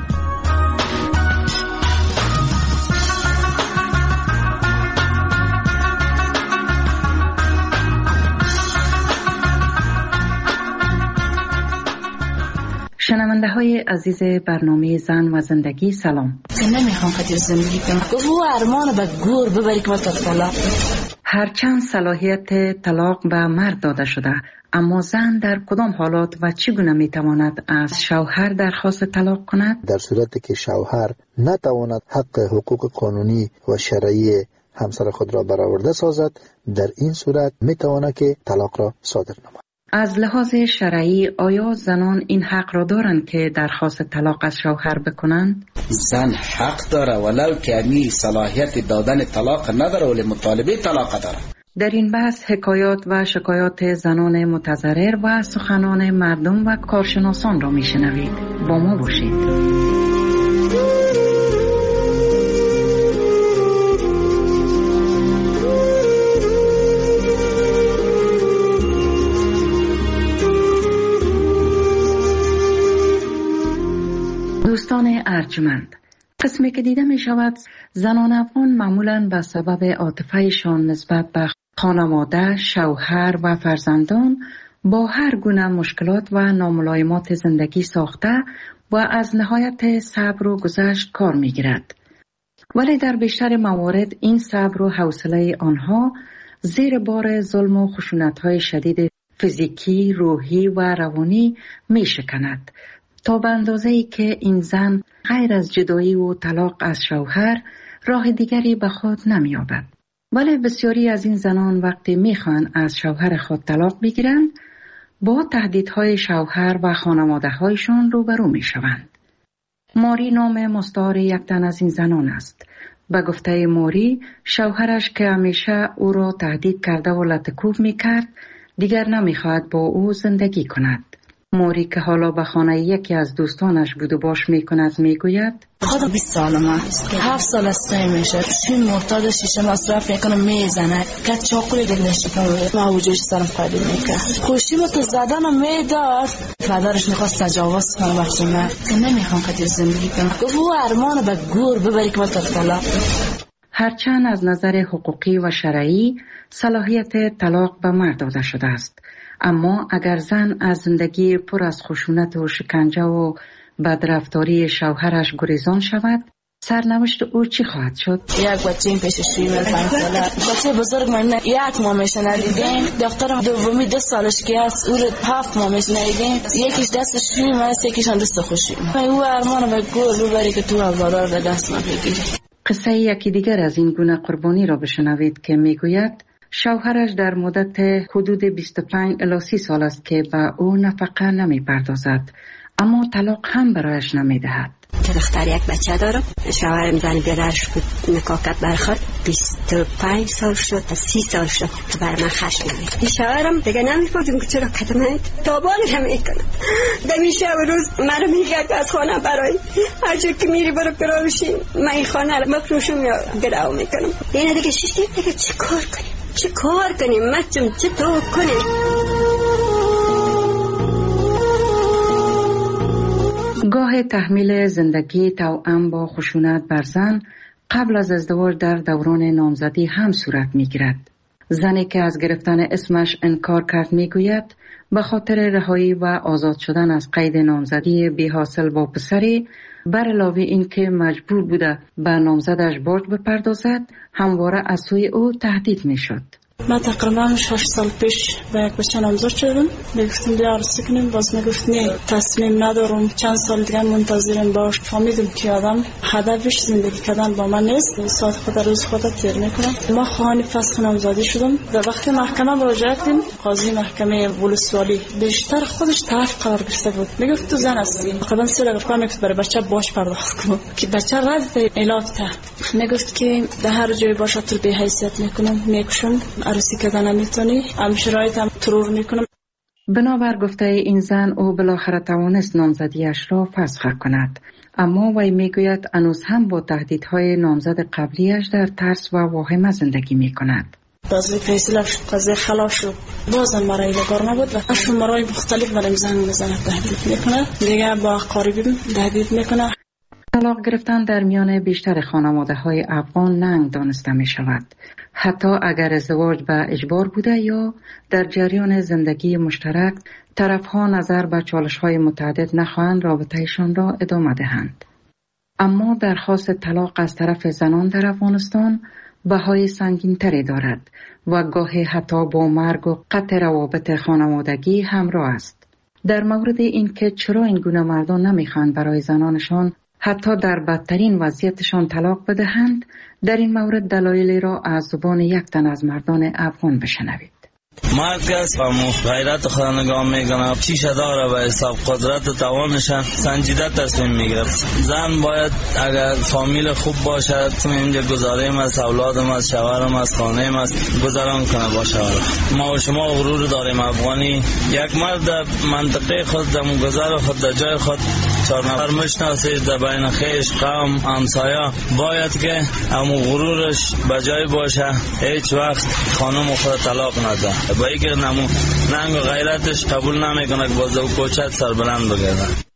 شنونده های عزیز برنامه زن و زندگی سلام. نمیخوام خاطر زندگی کنم. گفت او ارمان به گور ببری که وقت طلاق. هرچند صلاحیت طلاق به مرد داده شده، اما زن در کدام حالات و چگونه میتواند از شوهر درخواست طلاق کند؟ در صورتی که شوهر نتواند حق حقوق قانونی و شرعی همسر خود را برآورده سازد، در این صورت میتواند که طلاق را صادر نماید. از لحاظ شرعی آیا زنان این حق را دارند که درخواست طلاق از شوهر بکنند؟ زن حق داره ولو که امی صلاحیت دادن طلاق نداره ولی مطالبه طلاق داره. در این بحث حکایات و شکایات زنان متضرر و سخنان مردم و کارشناسان را میشنوید. با ما باشید. ارجمند. قسمی که دیده می شود زنان افغان معمولاً به سبب عاطفه‌شان نسبت به خانواده، شوهر و فرزندان با هر گونه مشکلات و ناملایمات زندگی ساخته و از نهایت صبر و گذشت کار می گیرد. ولی در بیشتر موارد این صبر و حوصله آنها زیر بار ظلم و خشونت‌های شدید فیزیکی، روحی و روانی می شکند تا به اندازه‌ای که این زن غیر از جدایی و طلاق از شوهر راه دیگری به خود نمی‌یابد. ولی بسیاری از این زنان وقتی می‌خواهند از شوهر خود طلاق بگیرند با تهدیدهای شوهر و خانواده‌هایشان روبرو می‌شوند. ماری نام مستعار یک تن از این زنان است. به گفته ماری، شوهرش که همیشه او را تهدید کرده و لطکوب می‌کرد دیگر نمی‌خواهد با او زندگی کند. موری که حالا به خانه یکی از دوستانش بود و باش میکند میگوید خودم بیست سالم است، هفت سال است میشه چون مرتاد شیشه مصرف میکنم میزنه که چاقوی دلش کنم و وجودش سرم قابل میکنه خوشی تو زدنم میداد. پدرش میخواست تجاوز کنه وقتی من که نمیخوام که زندگی کنم گفت او ارمان به گور ببری که من طلاق. هرچند از نظر حقوقی و شرعی صلاحیت طلاق به مرد داده شده است، اما اگر زن از زندگی پر از خشونت و شکنجه و بدرفتاری شوهرش گریزان شود، سرنوشت او چی خواهد شد؟ یک بچه این پیش شویم پنج ساله بچه بزرگ من یک ماه میشه ندیدیم، دخترم دومی دو سالش که است او رو هفت ماه میشه ندیدیم، یکیش دست شویم است یکیش هم دست خوشیم. او ارمان به گور ببری که تو اولار به دست ما بگیری. قصه یکی دیگر از این گونه قربانی را بشنوید که میگوید شوهرش در مدت حدود بیست و پنج الی سی سال است که به او نفقه نمی پردازد، اما طلاق هم برایش نمی دهد. که دختر یک بچه دارم، شوهرم زن بیادرش بود نکاکت برخورد بیست و پنج سال شد تا سی سال شد که بر من خشم نمید. این شوهرم دیگه نمی‌فهمم که چرا کتمه تابانش هم میکنم. دمیشه و روز مرا میگه که از خانه برای هرچی که میری برو پراوشی من این خانه رو مفروشم یا گراو میکنم. اینه دیگه شش دیگه چی کار کنیم؟ چه کار کنیم؟ مچم چه تو کنیم؟ گاه تحمیل زندگی توأم با خشونت بر زن قبل از ازدواج در دوران نامزدی هم صورت می گیرد. زنی که از گرفتن اسمش انکار کرد می گوید به خاطر رهایی و آزاد شدن از قید نامزدی بی حاصل با پسری، بر علاوه این که مجبور بوده به نامزدش باج بپردازد، همواره از سوی او تهدید می شد. من تقریبا شش سال پیش به یک بچه نامزد شدم، میگفتیم بیا عروسی کنیم، باز میگفت نه تصمیم ندارم، چند سال دیگه منتظرم باش. فهمیدم که آدم هدفش زندگی کردن با من نیست، ساعت خود روز خود تیر میکنم. ما خواهان فسخ نامزدی شدم و وقتی محکمه مراجعه کردیم، قاضی محکمه ولسوالی بیشتر خودش طرف قرار گرفته بود، میگفت تو زن هستی، تقریبا سه دقیقه میگفت برای بچه باش پرداخت کن که بچه رد علاج کرد، میگفت که در هر جای باشه تو به حیثیت میکنم میکشم، عروسی کردن نمیتونی، هم شرایط هم ترور میکنم. بنابر گفته این زن او بالاخره توانست نامزدیش را فسخ کند، اما وی میگوید هنوز هم با تهدیدهای نامزد قبلیش در ترس و واهمه زندگی میکند. بازی فیصله شد، قضیه خلاص شد، بازم مرای بگار نبود و شمارهای مختلف برای زن میزنه، تهدید میکنه، دیگه با قاربیم تهدید میکنه. طلاق گرفتن در میان بیشتر خانواده های افغان ننگ دانسته می شود. حتی اگر ازدواج به اجبار بوده یا در جریان زندگی مشترک، طرفها نظر به چالش های متعدد نخواهند رابطهشان را ادامه دهند. اما درخواست طلاق از طرف زنان در افغانستان بهای سنگین تری دارد و گاهی حتی با مرگ و قطع روابط خانوادگی همراه است. در مورد این که چرا این گونه مردان نمیخواهند برای زنانشان حتی در بدترین وضعیتشان طلاق بدهند، در این مورد دلایلی را از زبان یک تن از مردان افغان بشنوید. مرد کس و غیرت خود نگاه میکنه، چیشه داره به حساب قدرت و توانشان سنجیده تصمیم میگیره. زن باید اگر فامیل خوب باشه، تو اینجا گزاریم از اولادم از شوهرم از خانه‌ام از گذران کنه با شوهر. ما و شما غرور داریم افغانی، یک مرد منطقه خود دم گذر خود در جای خود چهار نفر مشناسید در بین خیش قوم همسایه، باید که همون غرورش بجای باشه، هیچ وقت خانم خود طلاق نده. با اینکه نمو ننگ و غیرتش قبول نمیکنه که باز او کوچت سربلند بگیره.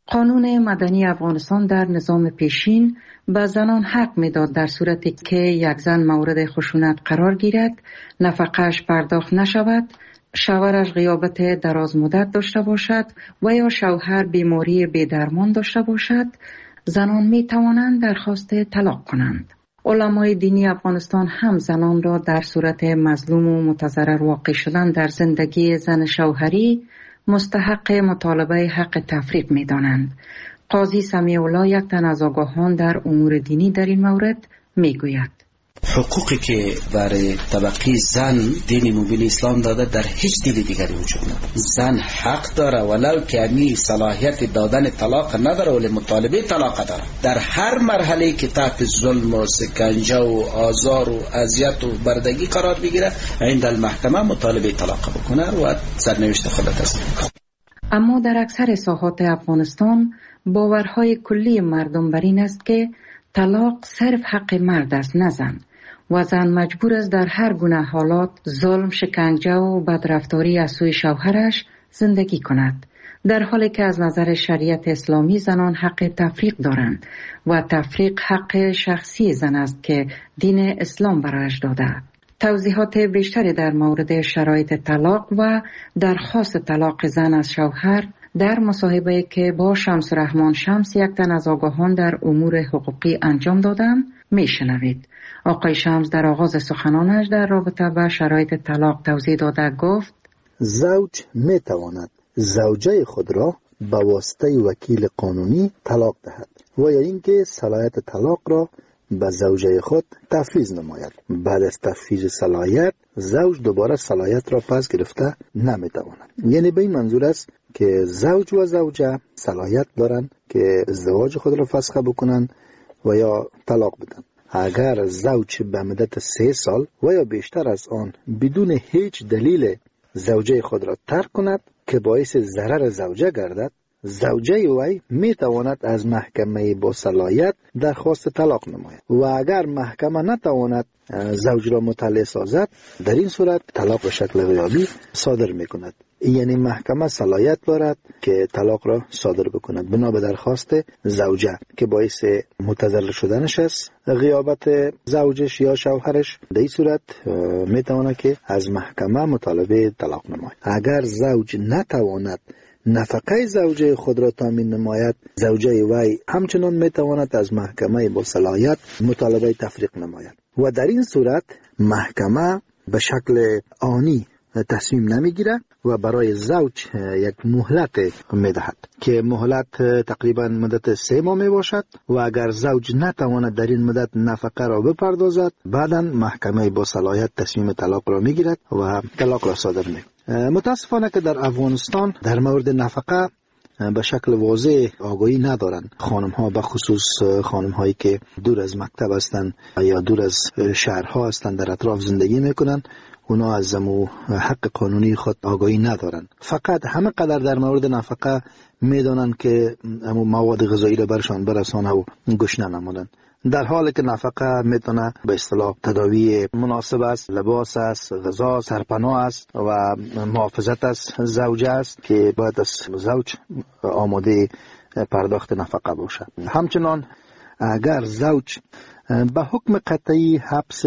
قانون مدنی افغانستان در نظام پیشین به زنان حق میداد در صورتی که یک زن مورد خشونت قرار گیرد، نفقه‌اش پرداخت نشود، شوهرش غیابت دراز مدت داشته باشد و یا شوهر بیماری بی‌درمان داشته باشد، زنان می توانند درخواست طلاق کنند. علمای دینی افغانستان هم زنان را در صورت مظلوم و متضرر واقع شدن در زندگی زن شوهری مستحق مطالبه حق تفریق می دانند. قاضی سمیع الله، یک تن از آگاهان در امور دینی، در این مورد می گوید: حقوقی که برای طبقه زن دین مبین اسلام داده در هیچ دین دیگری وجود نداره. زن حق داره ولو که امی صلاحیت دادن طلاق نداره ولی مطالبه طلاق داره. در هر مرحله که تحت ظلم و سکنجه و آزار و اذیت و بردگی قرار بگیره، عند المحکمه مطالبه طلاق بکنه و سرنوشت خود تسلیم کنه. اما در اکثر ساحات افغانستان باورهای کلی مردم بر این است که طلاق صرف حق مرد است، نه زن، و زن مجبور است در هر گونه حالات ظلم، شکنجه و بدرفتاری از سوی شوهرش زندگی کند، در حالی که از نظر شریعت اسلامی زنان حق تفریق دارند و تفریق حق شخصی زن است که دین اسلام برایش داده. توضیحات بیشتری در مورد شرایط طلاق و درخواست طلاق زن از شوهر در مصاحبه که با شمس رحمان شمس، یک تن از آگاهان در امور حقوقی، انجام دادم میشنوید. آقای شمس در آغاز سخنانش در رابطه با شرایط طلاق توضیح داده گفت: زوج می تواند زوجه خود را به واسطه وکیل قانونی طلاق دهد و یا اینکه صلاحیت طلاق را به زوجه خود تفویض نماید. بعد از تفویض صلاحیت زوج دوباره صلاحیت را پس گرفته نمی تواند. یعنی به این منظور است که زوج و زوجه صلاحیت دارند که ازدواج خود را فسخ بکنند و یا طلاق بدن. اگر زوج به مدت سه سال و یا بیشتر از آن بدون هیچ دلیل زوجه خود را ترک کند که باعث ضرر زوجه گردد، زوجه وی می تواند از محکمه با صلاحیت درخواست طلاق نماید و اگر محکمه نتواند زوج را مطلع سازد، در این صورت طلاق به شکل غیابی صادر می کند. یعنی محکمه صلاحیت دارد که طلاق را صادر بکند بنا به درخواست زوجه که باعث متضرر شدنش است، غیابت زوجش یا شوهرش. در این صورت می تواند که از محکمه مطالبه طلاق نماید. اگر زوج نتواند نفقه زوجه خود را تامین نماید، زوجه وی همچنان می تواند از محکمه با صلاحیت مطالبه تفریق نماید و در این صورت محکمه به شکل آنی تصمیم نمیگیره و برای زوج یک مهلت میدهد که مهلت تقریبا مدت سه ماه می باشد و اگر زوج نتواند در این مدت نفقه را بپردازد، بعدا محکمه با صلاحیت تصمیم طلاق را میگیرد و طلاق را صادر میکند. متاسفانه که در افغانستان در مورد نفقه به شکل واضح آگاهی ندارند. خانم ها به خصوص خانم هایی که دور از مکتب هستند یا دور از شهرها هستند، در اطراف زندگی میکنند، اونا از امو حق قانونی خود آگاهی ندارند. فقط همه قدر در مورد نفقه میدانند که امو مواد غذایی را برشان برسانه و گوش ننمودند، در حالی که نفقه میتونه به اصطلاح تداوی مناسب است، لباس است، غذا، سرپناه است و محافظت از زوجه است که باید از زوج آماده پرداخت نفقه باشد. همچنان اگر زوج به حکم قطعی حبس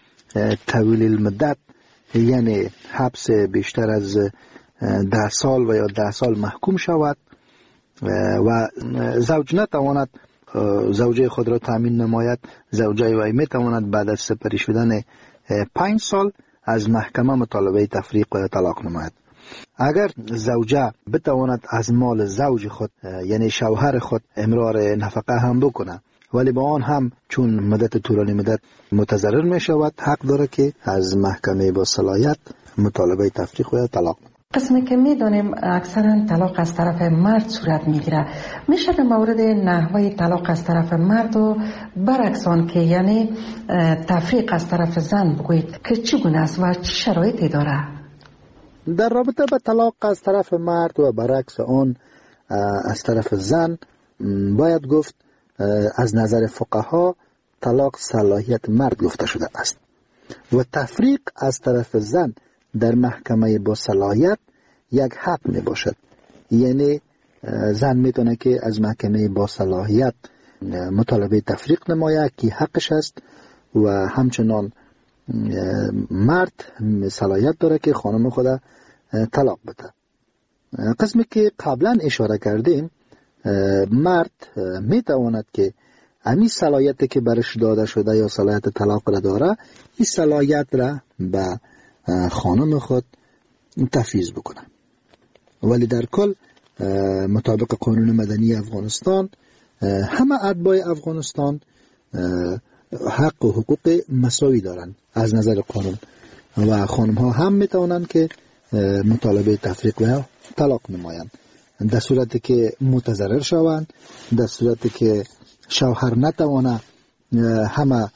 طویل المدت، یعنی حبس بیشتر از ده سال و یا ده سال محکوم شود و زوج نتواند زوجه خود را تامین نماید، زوجه وی می تواند بعد از سپری شدن پنج سال از محکمه مطالبه تفریق و طلاق نماید. اگر زوجه بتواند از مال زوج خود یعنی شوهر خود امرار نفقه هم بکنه، ولی با آن هم چون مدت طولانی مدت متضرر می شود، حق داره که از محکمه با صلاحیت مطالبه تفریق و طلاق نماید. قسمی که میدانیم اکثرا طلاق از طرف مرد صورت میگیره، میشه در مورد نحوه طلاق از طرف مرد و برعکسان که یعنی تفریق از طرف زن بگویید که چگونه است و چه شرایطی داره؟ در رابطه با طلاق از طرف مرد و برعکس آن از طرف زن باید گفت از نظر فقها طلاق صلاحیت مرد گفته شده است و تفریق از طرف زن در محکمه با صلاحیت یک حق می باشد. یعنی زن میتونه که از محکمه با صلاحیت مطالبه تفریق نماید که حقش است و همچنان مرد صلاحیت داره که خانم خود طلاق بده. قسمی که قبلا اشاره کردیم، مرد میتواند که امی صلاحیت که برش داده شده یا صلاحیت طلاق را داره، این صلاحیت را به خانم خود تفویض بکنه. ولی در کل مطابق قانون مدنی افغانستان همه اتباع افغانستان حق و حقوق مساوی دارند از نظر قانون و خانم ها هم میتوانند که مطالبه تفریق و طلاق نمایند در صورتی که متضرر شوند، در صورتی که شوهر نتوانه همه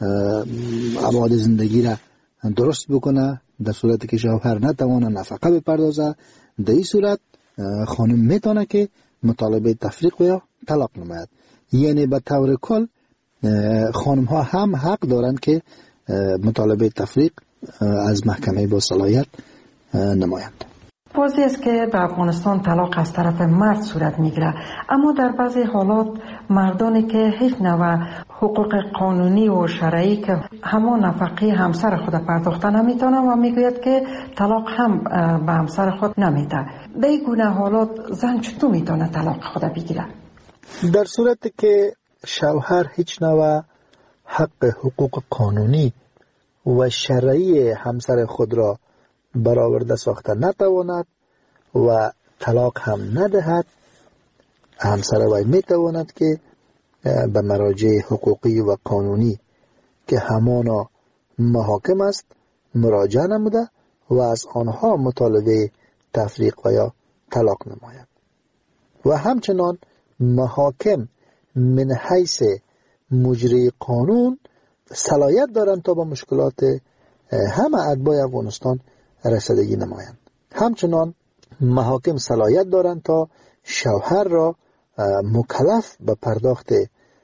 ابعاد زندگی را درست بکنه، در صورتی که شوهر نتوانه نفقه بپردازه، در این صورت خانم میتونه که مطالبه تفریق و طلاق نماید. یعنی به طور کل خانم ها هم حق دارند که مطالبه تفریق از محکمه با صلاحیت نمایند. واضح است که در افغانستان طلاق از طرف مرد صورت میگیره، اما در بعضی حالات مردانی که هیچ نوع حقوق قانونی و شرعی که همان نفقه همسر خود پرداخته نمیتونه و میگوید که طلاق هم به همسر خود نمیده. به این گونه حالات زن چطور میتونه طلاق خود بگیره؟ در صورتی که شوهر هیچ نوع حق حقوق قانونی و شرعی همسر خود را برآورده ساخته نتواند و طلاق هم ندهد، همسر وی میتواند که به مراجع حقوقی و قانونی که همانا محاکم است مراجعه نموده و از آنها مطالبه تفریق و یا طلاق نماید. و همچنان محاکم من حیث مجری قانون صلاحیت دارند تا با مشکلات همه اتباع افغانستان رسیدگی نمایند. همچنان محاکم صلاحیت دارند تا شوهر را مکلف به پرداخت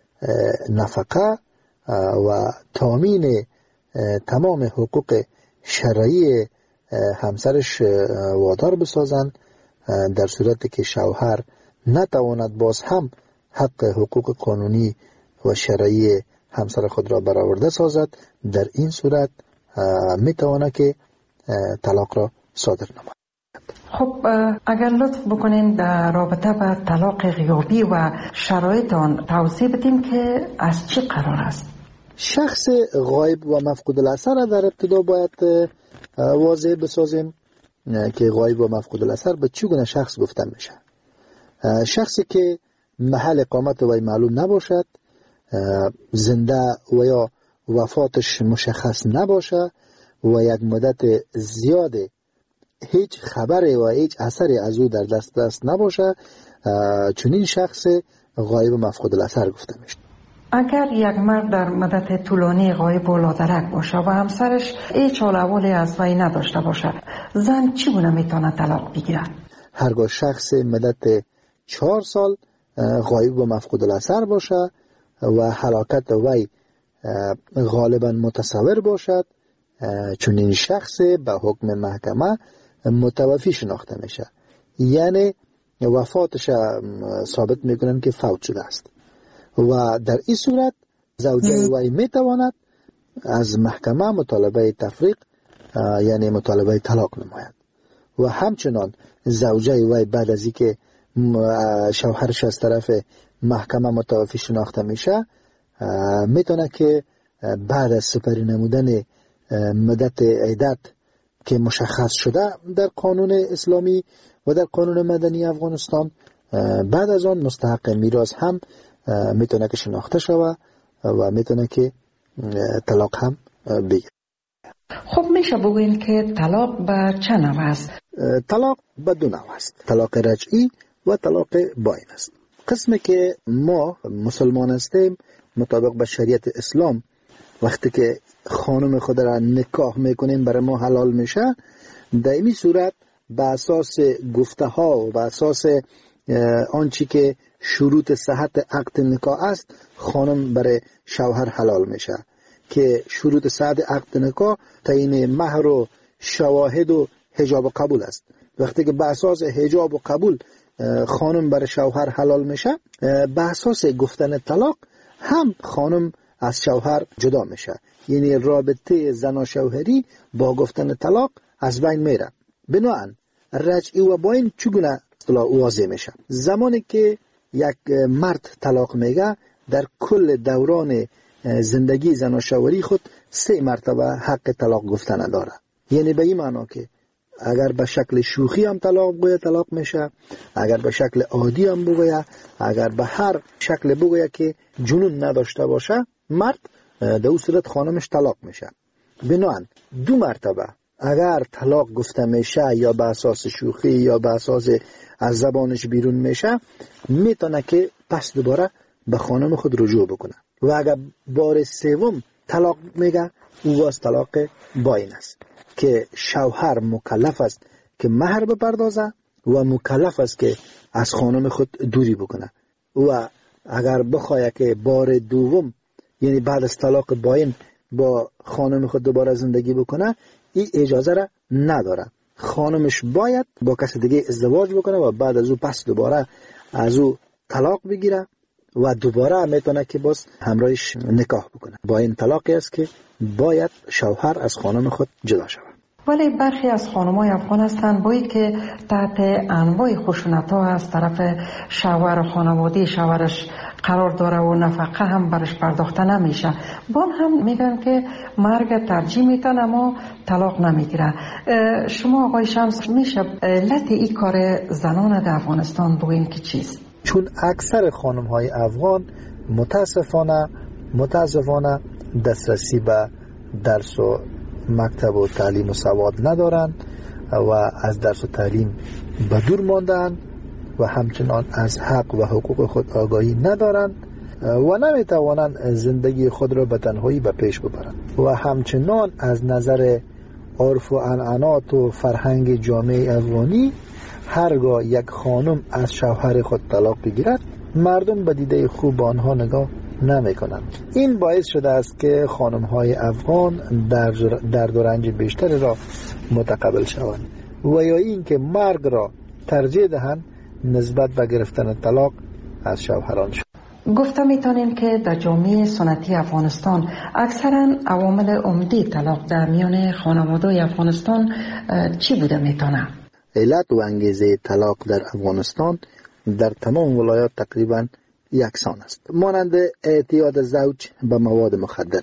نفقه و تامین تمام حقوق شرعی همسرش وادار بسازند، در صورتی که شوهر نتواند باز هم حق حقوق قانونی و شرعی همسر خود را برآورده سازد. در این صورت میتواند که طلاق را صادر نماید. خب اگر لطف بکنین در رابطه با طلاق غیابی و شرایط آن توضیح بدیم که از چی قرار است؟ شخص غایب و مفقود الاثر در ابتدا باید واضح بسازیم که غایب و مفقود الاثر به چگونه شخص گفته میشه. شخصی که محل اقامت وی معلوم نباشد، زنده و یا وفاتش مشخص نباشه و یک مدت زیاد هیچ خبر و هیچ اثری از او در دست دست نباشه، چنین شخص غایب و مفقود الاثر گفته میشه. اگر یک مرد در مدت طولانی غایب و لادرک باشه و همسرش هیچ حال احوالی از وی نداشته باشه، زن چگونه میتونه طلاق بگیره؟ هرگاه شخص مدت چهار سال غایب و مفقود الاثر باشه و هلاکت وی غالبا متصور باشد، چون این شخص به حکم محکمه متوفی شناخته میشه، یعنی وفاتش ثابت میکنن که فوت شده است و در این صورت زوجه وی میتواند از محکمه مطالبه تفریق یعنی مطالبه طلاق نماید. و همچنان زوجه وی بعد از اینکه شوهرش از طرف محکمه متوفی شناخته میشه میتونه که بعد از سپری نمودن مدت عدت که مشخص شده در قانون اسلامی و در قانون مدنی افغانستان، بعد از آن مستحق میراث هم میتونه که شناخته شوه و میتونه که طلاق هم بگیره. خب میشه بگوین که طلاق به چه نوع است؟ طلاق به دو نوع است، طلاق رجعی و طلاق باین است. قسمی که ما مسلمان هستیم مطابق به شریعت اسلام وقتی که خانم خود را نکاح میکنیم برای ما حلال میشه، در این صورت به اساس گفته ها و به اساس آنچه که شروط صحت عقد نکاح است خانم برای شوهر حلال میشه که شروط صحت عقد نکاح تعیین مهر و شواهد و حجاب قبول است. وقتی که به اساس حجاب و قبول خانم برای شوهر حلال میشه، به اساس گفتن طلاق هم خانم از شوهر جدا میشه. یعنی رابطه زن و شوهری با گفتن طلاق از بین میره. بنابراین رجعی و باین چگونه اصطلاح واضح میشه؟ زمانی که یک مرد طلاق میگه در کل دوران زندگی زن و شوهری خود سه مرتبه حق طلاق گفتن داره. یعنی به این معنا که اگر به شکل شوخی هم طلاق بگوید طلاق میشه، اگر به شکل عادی هم بگوید، اگر به هر شکل بگوید که جنون نداشته باشه، مرد در اون صورت خانمش طلاق میشه. بنابراین دو مرتبه اگر طلاق گفته میشه یا به اساس شوخی یا به اساس از زبانش بیرون میشه، میتونه که پس دوباره به خانم خود رجوع بکنه. و اگر بار سوم طلاق میگه، او باز طلاق باین است که شوهر مکلف است که مهر بپردازه و مکلف است که از خانم خود دوری بکنه. و اگر بخواه که بار دوم یعنی بعد از طلاق باین با خانم خود دوباره زندگی بکنه، این اجازه را نداره. خانمش باید با کسی دیگه ازدواج بکنه و بعد از او پس دوباره از او طلاق بگیره و دوباره میتونه که باز همراهش نکاح بکنه. با این طلاقی است که باید شوهر از خانم خود جدا شود. ولی برخی از خانم‌های افغان هستند بایی که تحت انواع خشونت‌ها از طرف شوهر و خانواده شوهرش قرار داره و نفقه هم برش پرداخته نمیشه. بان هم میگن که مرگ ترجیح میتن اما طلاق نمیگیره. شما آقای شمس میشه علت این کار زنان در افغانستان بگوین که چیست؟ چون اکثر خانم‌های افغان متاسفانه متاسفانه دسترسی به درس و مکتب و تعلیم و سواد ندارند و از درس و تعلیم به دور ماندند و همچنان از حق و حقوق خود آگاهی ندارند و نمیتوانند زندگی خود را به تنهایی به پیش ببرند و همچنان از نظر عرف و عنعنات و فرهنگ جامعه افغانی هرگاه یک خانم از شوهر خود طلاق بگیرد، مردم به دیده خوب آنها نگاه نمی کنند. این باعث شده است که خانم های افغان در درد و رنج بیشتری را متقبل شوند و یا این که مرگ را ترجیح دهند نسبت به گرفتن طلاق از شوهران شد. گفته میتونیم که در جامعه سنتی افغانستان اکثرا عوامل عمده طلاق در میان خانواده افغانستان چی بوده میتونه؟ علت و انگیزه طلاق در افغانستان در تمام ولایات تقریبا یکسان است. مانند اعتیاد زوج به مواد مخدر.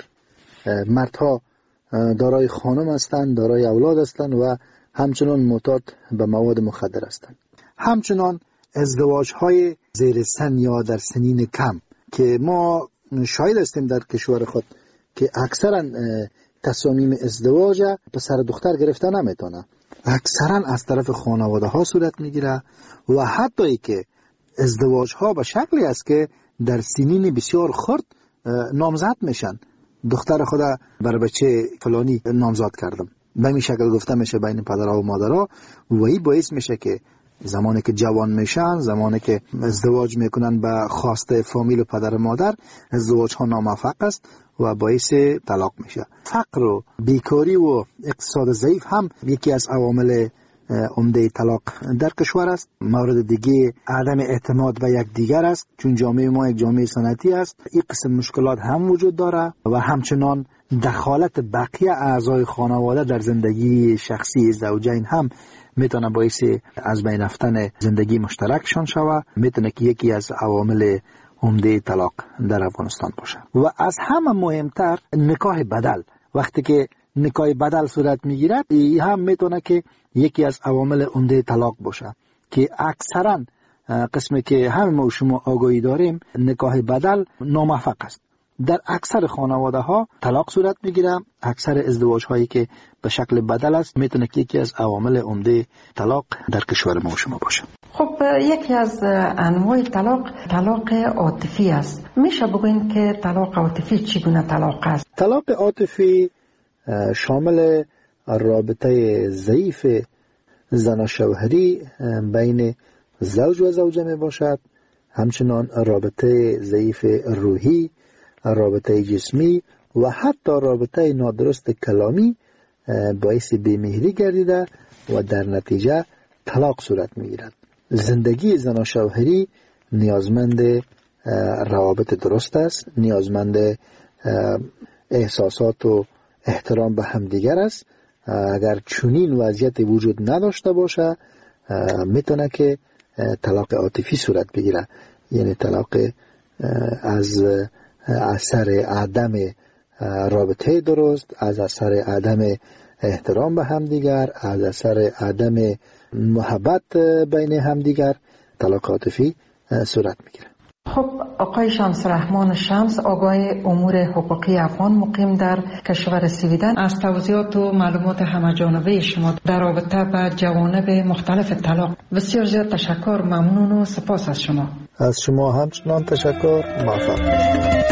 مردها دارای خانم هستند، دارای اولاد هستند و همچنان معتاد به مواد مخدر هستند. همچنان ازدواج های زیر سن یا در سنین کم که ما شاهد هستیم در کشور خود که اکثرا تصامیم ازدواج پسر دختر گرفته نمیتونه، اکثرا از طرف خانواده ها صورت میگیره و حتی که ازدواج ها به شکلی است که در سنین بسیار خرد نامزد میشن. دختر خدا بر بچه فلانی نامزد کردم، به این شکل گفته میشه بین پدرها و مادرها و این باعث میشه که زمانی که جوان میشن، زمانی که ازدواج میکنن به خواسته فامیل پدر و مادر، ازدواج ها ناموفق است و باعث طلاق میشه. فقر و بیکاری و اقتصاد ضعیف هم یکی از عوامل عمده طلاق در کشور است. مورد دیگه عدم اعتماد به یک دیگر است، چون جامعه ما یک جامعه سنتی است. این قسم مشکلات هم وجود داره و همچنان دخالت بقیه اعضای خانواده در زندگی شخصی زوجین هم میتونه باعث از بین رفتن زندگی مشترکشان شوه. میتونه که یکی از عوامل عمده طلاق در افغانستان باشه. و از همه مهمتر نکاح بدل. وقتی که نکاح بدل صورت میگیرد، این هم میتونه که یکی از عوامل عمده طلاق باشه که اکثرا قسمی که همه ما شما آگاهی داریم نکاح بدل ناموفق است. در اکثر خانواده ها طلاق صورت میگیره. اکثر ازدواج هایی که به شکل بدل است میتونه که یکی از عوامل عمده طلاق در کشور ما شما باشه. خب یکی از انواع طلاق طلاق عاطفی است. میشه بگوین که طلاق عاطفی چگونه طلاق است؟ طلاق عاطفی شامل رابطه ضعیف زن و شوهری بین زوج و زوجه می باشد، همچنان رابطه ضعیف روحی، رابطه جسمی و حتی رابطه نادرست کلامی باعث بیمهری گردیده و در نتیجه طلاق صورت میگیرد. زندگی زن و شوهری نیازمند روابط درست است، نیازمند احساسات و احترام به همدیگر است. اگر چنین وضعیت وجود نداشته باشه میتونه که طلاق عاطفی صورت بگیره، یعنی طلاق از اثر عدم رابطه درست، از اثر عدم احترام به همدیگر، از اثر عدم محبت بین همدیگر طلاق عاطفی صورت میگیره. خب آقای شمس رحمان شمس، آقای امور حقوقی افغان مقیم در کشور سویدن، از توضیحات و معلومات همه‌جانبه شما در رابطه با جوانب مختلف طلاق بسیار زیاد تشکر، ممنون و سپاس از شما. از شما همچنان تشکر، موفق باشید.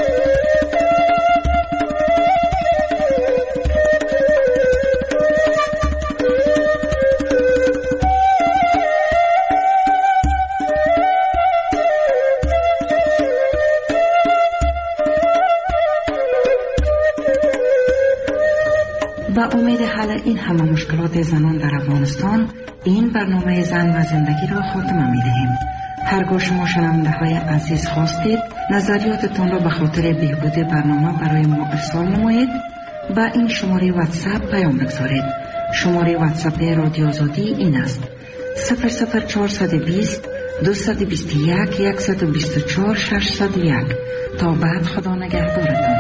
با امید حل این همه مشکلات زنان در افغانستان، این برنامه زن و زندگی را خاتمه می دهیم. هرگاه شما شنونده های عزیز خواستید نظریاتتان را به خاطر بهبود برنامه برای ما ارسال نمایید، با این شماره واتساپ پیام بگذارید. شماره واتساپ رادیو آزادی این است: صفر صفر چهارصد و بیست دویست و بیست و یک صد و بیست و چهار ششصد و یک. تا بعد، خدا نگهدارتان.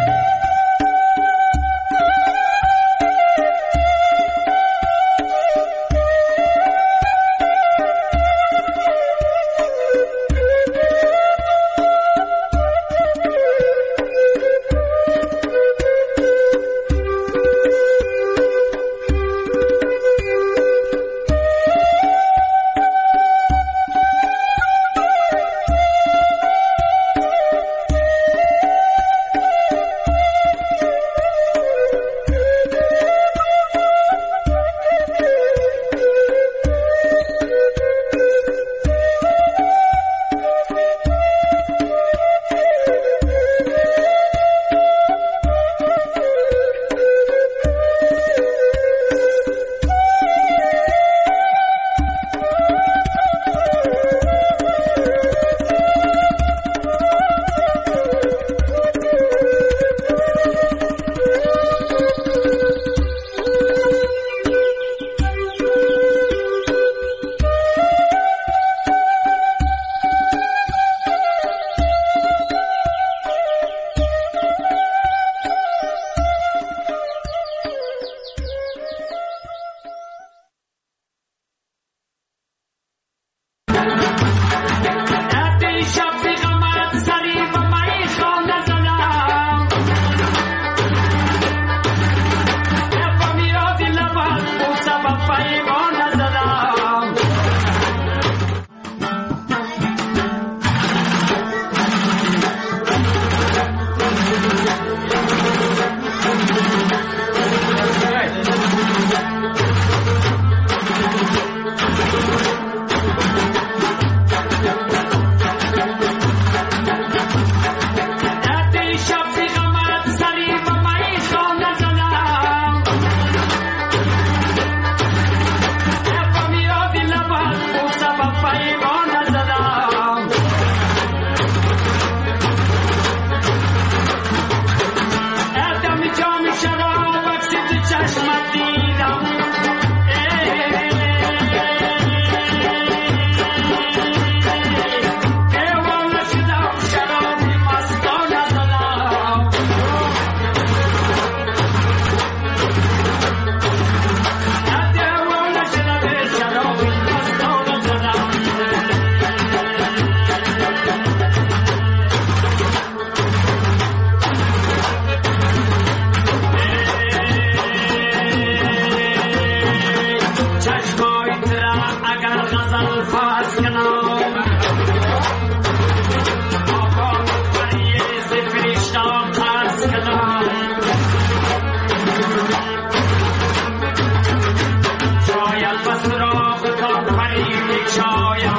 شاید